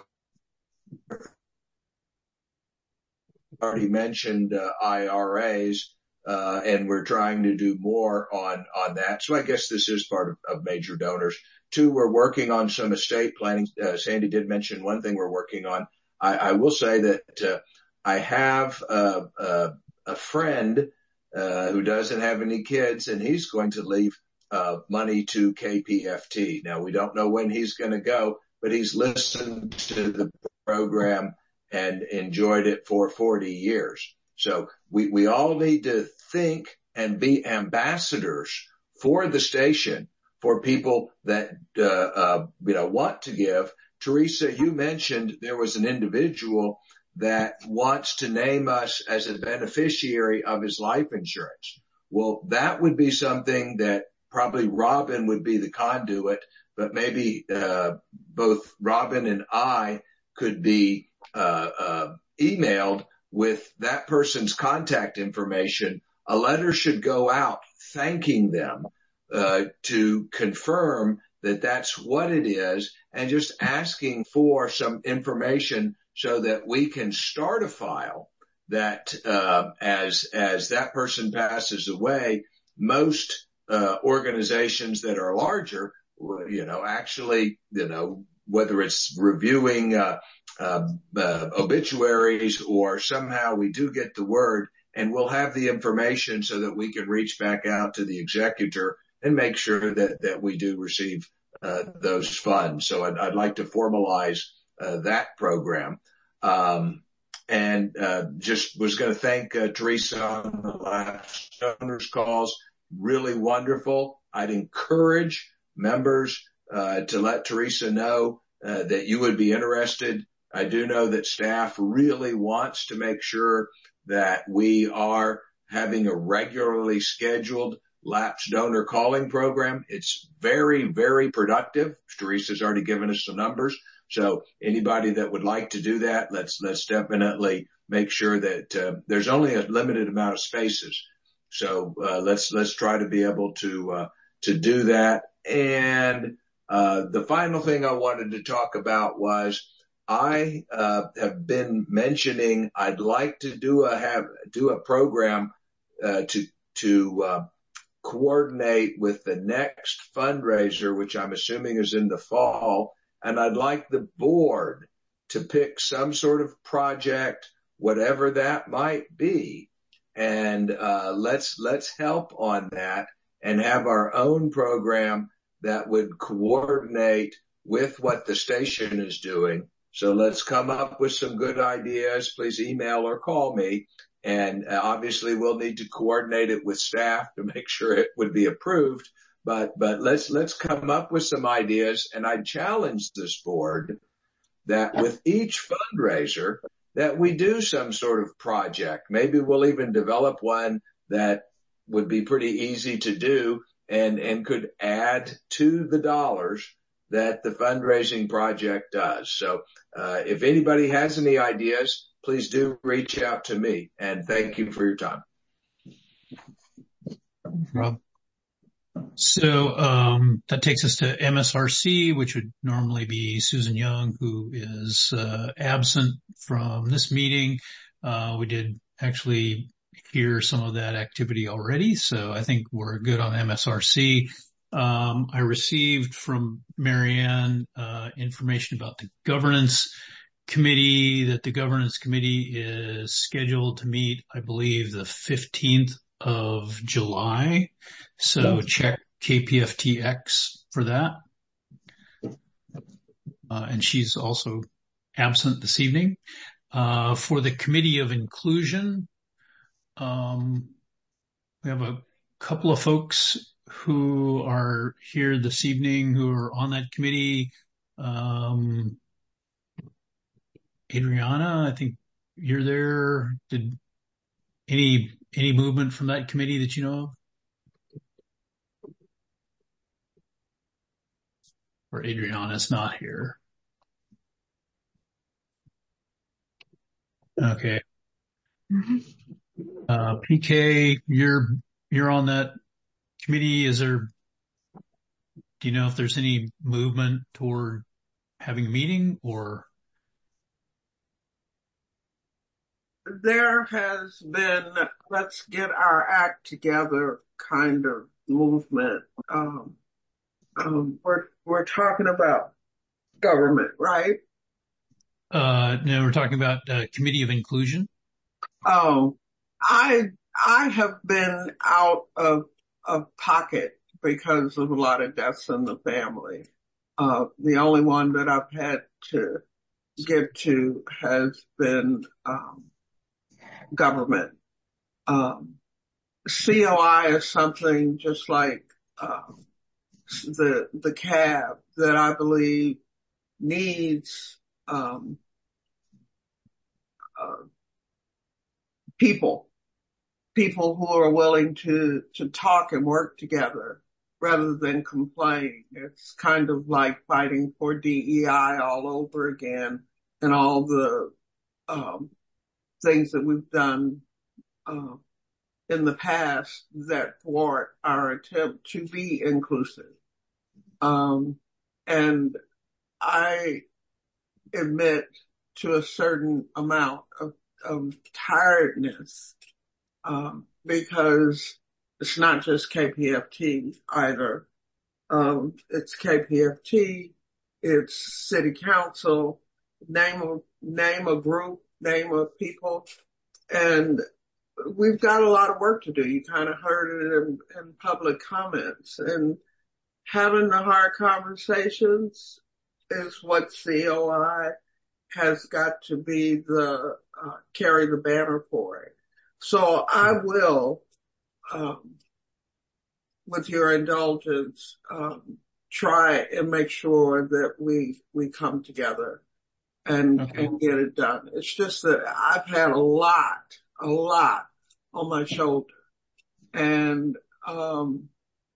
Already mentioned, uh, I R As, uh, and we're trying to do more on, on that. So I guess this is part of, of major donors. Two, we're working on some estate planning. Uh, Sandy did mention one thing we're working on. I, I will say that uh, I have uh, uh, a friend uh, who doesn't have any kids, and he's going to leave uh, money to K P F T. Now, we don't know when he's going to go, but he's listened to the program and enjoyed it for forty years. So we, we all need to think and be ambassadors for the station, for people that uh, uh, you know want to give. Teresa, you mentioned there was an individual that wants to name us as a beneficiary of his life insurance. Well, that would be something that probably Robin would be the conduit, but maybe uh, both Robin and I could be uh, uh, emailed with that person's contact information. A letter should go out thanking them uh, to confirm that that's what it is, and just asking for some information so that we can start a file that uh, as as that person passes away, most uh, organizations that are larger, you know, actually, you know, whether it's reviewing uh, uh, uh, obituaries or somehow we do get the word, and we'll have the information so that we can reach back out to the executor and make sure that that we do receive Uh, those funds. So I'd, I'd like to formalize uh, that program. Um, and uh, just was going to thank uh, Teresa on the last donors calls. Really wonderful. I'd encourage members uh, to let Teresa know uh, that you would be interested. I do know that staff really wants to make sure that we are having a regularly scheduled lapsed donor calling program. It's very, very productive. Teresa's already given us some numbers. So anybody that would like to do that, let's, let's definitely make sure that, uh, there's only a limited amount of spaces. So, uh, let's, let's try to be able to, uh, to do that. And, uh, the final thing I wanted to talk about was I, uh, have been mentioning I'd like to do a, have, do a program, uh, to, to, uh, coordinate with the next fundraiser, which I'm assuming is in the fall. And I'd like the board to pick some sort of project, whatever that might be. And, uh, let's, let's help on that and have our own program that would coordinate with what the station is doing. So let's come up with some good ideas. Please email or call me. And obviously we'll need to coordinate it with staff to make sure it would be approved. But, but let's, let's come up with some ideas. And I challenge this board that with each fundraiser that we do some sort of project. Maybe we'll even develop one that would be pretty easy to do and, and could add to the dollars that the fundraising project does. So, uh, if anybody has any ideas, please do reach out to me, and thank you for your time. Rob. So um, that takes us to M S R C, which would normally be Susan Young, who is uh, absent from this meeting. Uh, we did actually hear some of that activity already. So I think we're good on M S R C. Um, I received from Marianne, uh, information about the governance committee, that the governance committee is scheduled to meet, I believe, the fifteenth of July. So yes. Check K P F T X for that. Uh, and she's also absent this evening. Uh, for the Committee of Inclusion, um, we have a couple of folks who are here this evening who are on that committee. Um, Adriana, I think you're there. Did any, any movement from that committee that you know of? Or Adriana's not here. Okay. Mm-hmm. Uh, P K, you're, you're on that committee. Is there, do you know if there's any movement toward having a meeting or? There has been, let's get our act together kind of movement. Um, um, we're, we're talking about government, right? Uh, no, we're talking about uh Committee of Inclusion. Oh, I, I have been out of, of pocket because of a lot of deaths in the family. Uh, the only one that I've had to get to has been, um, government. Um, C O I is something just like, um, the, the C A B that I believe needs, um, uh, people, people who are willing to, to talk and work together rather than complain. It's kind of like fighting for D E I all over again and all the, um, things that we've done, uh, in the past that thwart our attempt to be inclusive. Um, and I admit to a certain amount of, of tiredness, um, because it's not just K P F T either. Um, it's K P F T, it's city council, name a, name a group, name of people, and we've got a lot of work to do. You kind of heard it in, in public comments, and having the hard conversations is what C O I has got to be the, uh, carry the banner for it. So I will, um, with your indulgence, um, try and make sure that we, we come together and, okay. and get it done. It's just that I've had a lot, a lot on my shoulder, and, um,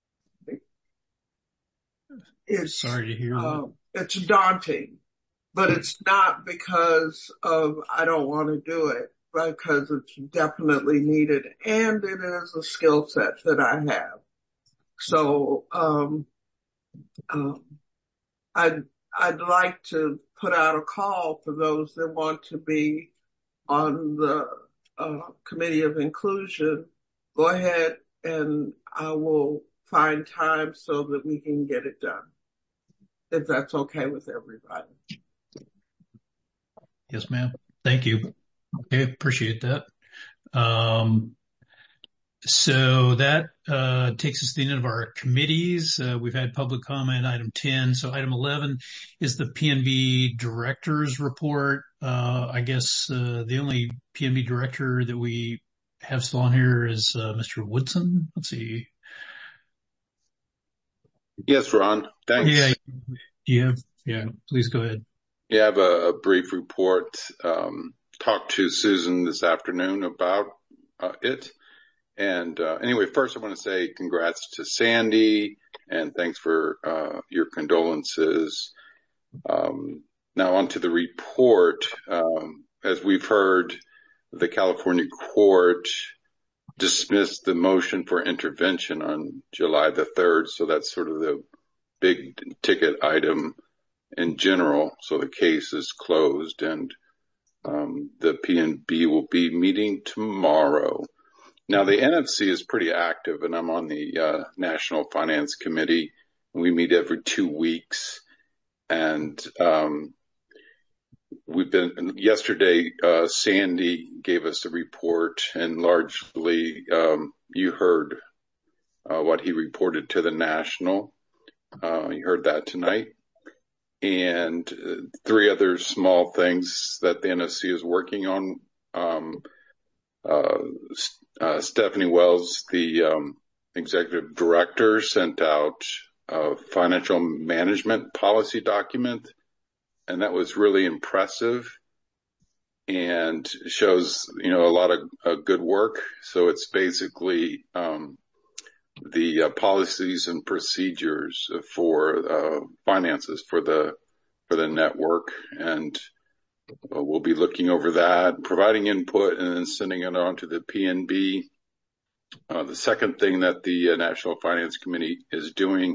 it's, sorry to hear uh, that. It's daunting, but it's not because of I don't want to do it, because it's definitely needed, and it is a skill set that I have. So, um, um, I'd, I'd like to put out a call for those that want to be on the, uh, Committee of Inclusion. Go ahead and I will find time so that we can get it done, if that's okay with everybody. Yes, ma'am. Thank you. Okay. Appreciate that. Um, so that, uh, takes us to the end of our committees. Uh, we've had public comment, item ten. So item eleven is the P N B director's report. Uh, I guess, uh, the only P N B director that we have still on here is, uh, Mister Woodson. Let's see. Yes, Ron. Thanks. Yeah. Yeah. Yeah. Please go ahead. Yeah, I have a, a brief report. Um, talked to Susan this afternoon about uh, it. And uh, anyway, first I want to say congrats to Sandy and thanks for uh, your condolences. Um, now on to the report. Um, as we've heard, the California court dismissed the motion for intervention on July the third. So that's sort of the big ticket item in general. So the case is closed, and um, the P N B will be meeting tomorrow. Now, the N F C is pretty active, and I'm on the uh, National Finance Committee. We meet every two weeks, and um, we've been yesterday. Uh, Sandy gave us a report, and largely um, you heard uh, what he reported to the National. Uh, you heard that tonight, and uh, three other small things that the N F C is working on. Um, uh, uh, Stephanie Wells, the um, executive director, sent out a financial management policy document, and that was really impressive and shows, you know, a lot of uh, good work. So it's basically um, the uh, policies and procedures for uh, finances for the for the network, and uh, we'll be looking over that, providing input, and then sending it on to the P N B. Uh, the second thing that the uh, National Finance Committee is doing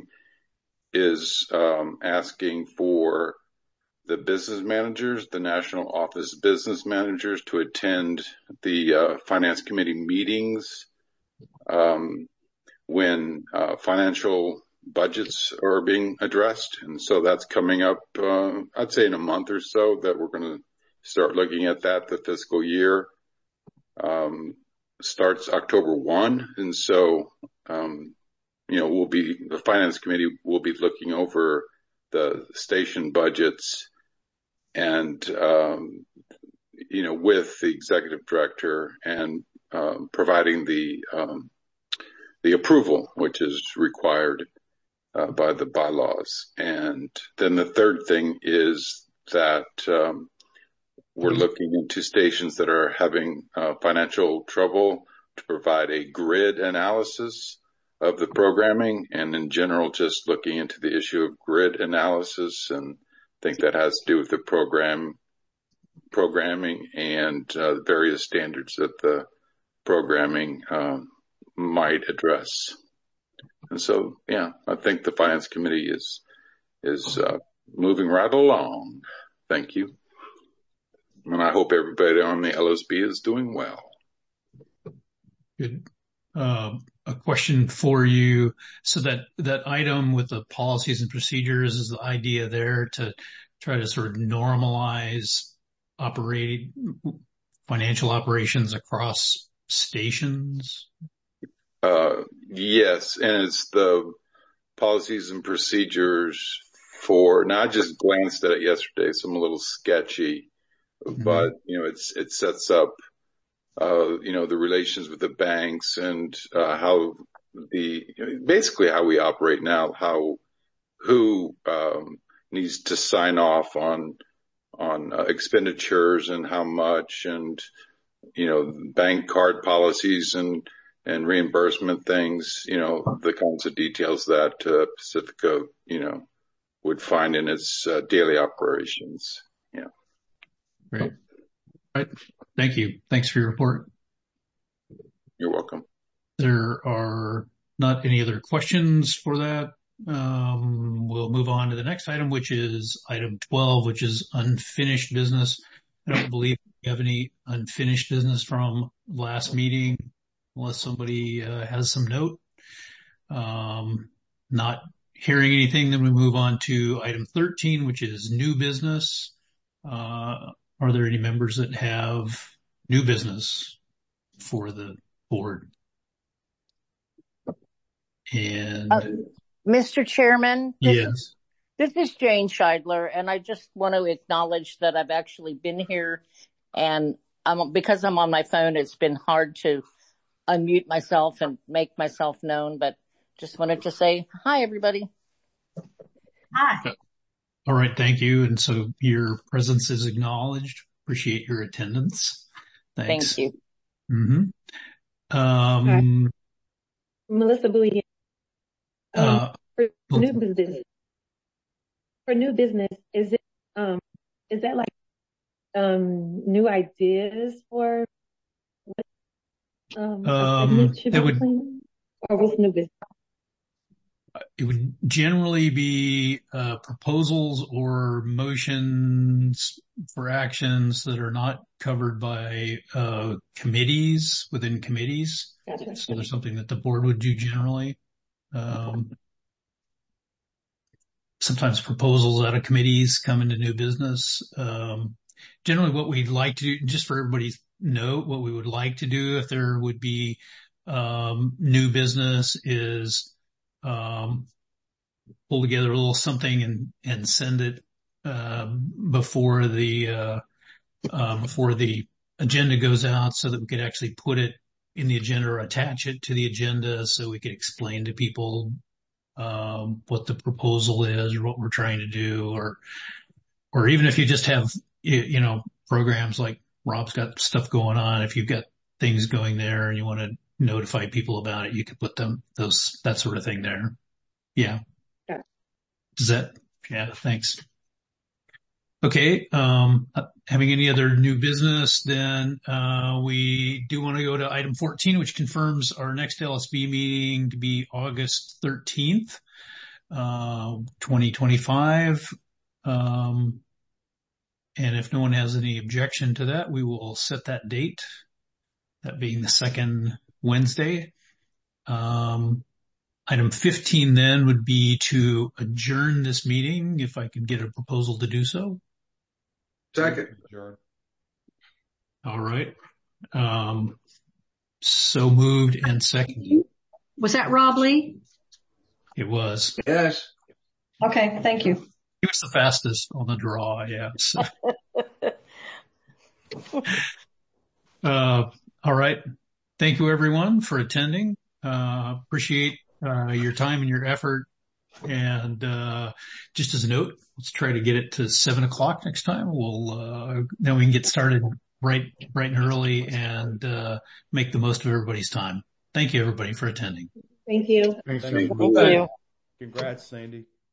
is um, asking for the business managers, the National Office business managers, to attend the uh, Finance Committee meetings um, when uh, financial budgets are being addressed. And so that's coming up, uh, I'd say in a month or so, that we're going to start looking at that. The fiscal year um, starts October first. And so, um, you know, we'll be, the Finance Committee will be looking over the station budgets and, um, you know, with the executive director and uh, providing the, um, the approval, which is required Uh, by the bylaws. And then the third thing is that um, we're looking into stations that are having uh, financial trouble to provide a grid analysis of the programming, and in general just looking into the issue of grid analysis, and I think that has to do with the program programming and uh, various standards that the programming um, might address. And so, yeah, I think the Finance Committee is is uh, moving right along. Thank you. And I hope everybody on the L S B is doing well. Good. Uh, a question for you. So that, that item with the policies and procedures, is the idea there to try to sort of normalize operating financial operations across stations? Uh, yes, and it's the policies and procedures for, now I just glanced at it yesterday, so I'm a little sketchy, mm-hmm. but, you know, it's, it sets up, uh, you know, the relations with the banks and, uh, how the, basically how we operate now, how, who, um, needs to sign off on, on uh, expenditures and how much, and, you know, bank card policies and, and reimbursement things, you know, the kinds of details that uh, Pacifica, you know, would find in its uh, daily operations. Yeah. Great. All right. Thank you. Thanks for your report. You're welcome. There are not any other questions for that. Um, we'll move on to the next item, which is item twelve, which is unfinished business. I don't believe we have any unfinished business from last meeting, unless somebody uh, has some note. Um, not hearing anything, then we move on to item thirteen, which is new business. Uh, are there any members that have new business for the board? And uh, Mister Chairman? This yes. Is, this is Jane Scheidler, and I just want to acknowledge that I've actually been here, and I'm, because I'm on my phone, it's been hard to unmute myself and make myself known, but just wanted to say hi, everybody. Hi. All right. Thank you. And so your presence is acknowledged. Appreciate your attendance. Thanks. Thank you. Mm-hmm. Um, Melissa Bowie. Um, uh, for new business, for new business, is it, um, is that like, um, new ideas for what, um, um should would, or what's new business? It would generally be, uh, proposals or motions for actions that are not covered by, uh, committees within committees. Gotcha. So there's something that the board would do generally. Um, sometimes proposals out of committees come into new business. Um, generally what we'd like to do, just for everybody's note, what we would like to do if there would be, um, new business is, um, pull together a little something and, and send it, uh, before the, uh, uh, before the agenda goes out so that we could actually put it in the agenda or attach it to the agenda so we could explain to people, um, what the proposal is or what we're trying to do, or, or even if you just have, you know, programs like Rob's got stuff going on. If you've got things going there and you want to notify people about it, you could put them, those, that sort of thing there. Yeah. Yeah. Does that, yeah, thanks. Okay. Um, having any other new business, then, uh, we do want to go to item fourteen, which confirms our next L S B meeting to be August thirteenth, uh, twenty twenty-five. Um, and if no one has any objection to that, we will set that date, that being the second Wednesday. Um, item fifteen then would be to adjourn this meeting, if I could get a proposal to do so. Second. All right. Um, so moved and seconded. Was that Rob Lee? It was. Yes. Okay, thank you. He was the fastest on the draw, yeah. So. uh, all right. Thank you everyone for attending. Uh, appreciate, uh, your time and your effort. And, uh, just as a note, let's try to get it to seven o'clock next time. We'll, uh, then we can get started right, bright and early and, uh, make the most of everybody's time. Thank you everybody for attending. Thank you. Thanks, Thank Sandy. you. Congrats, Sandy.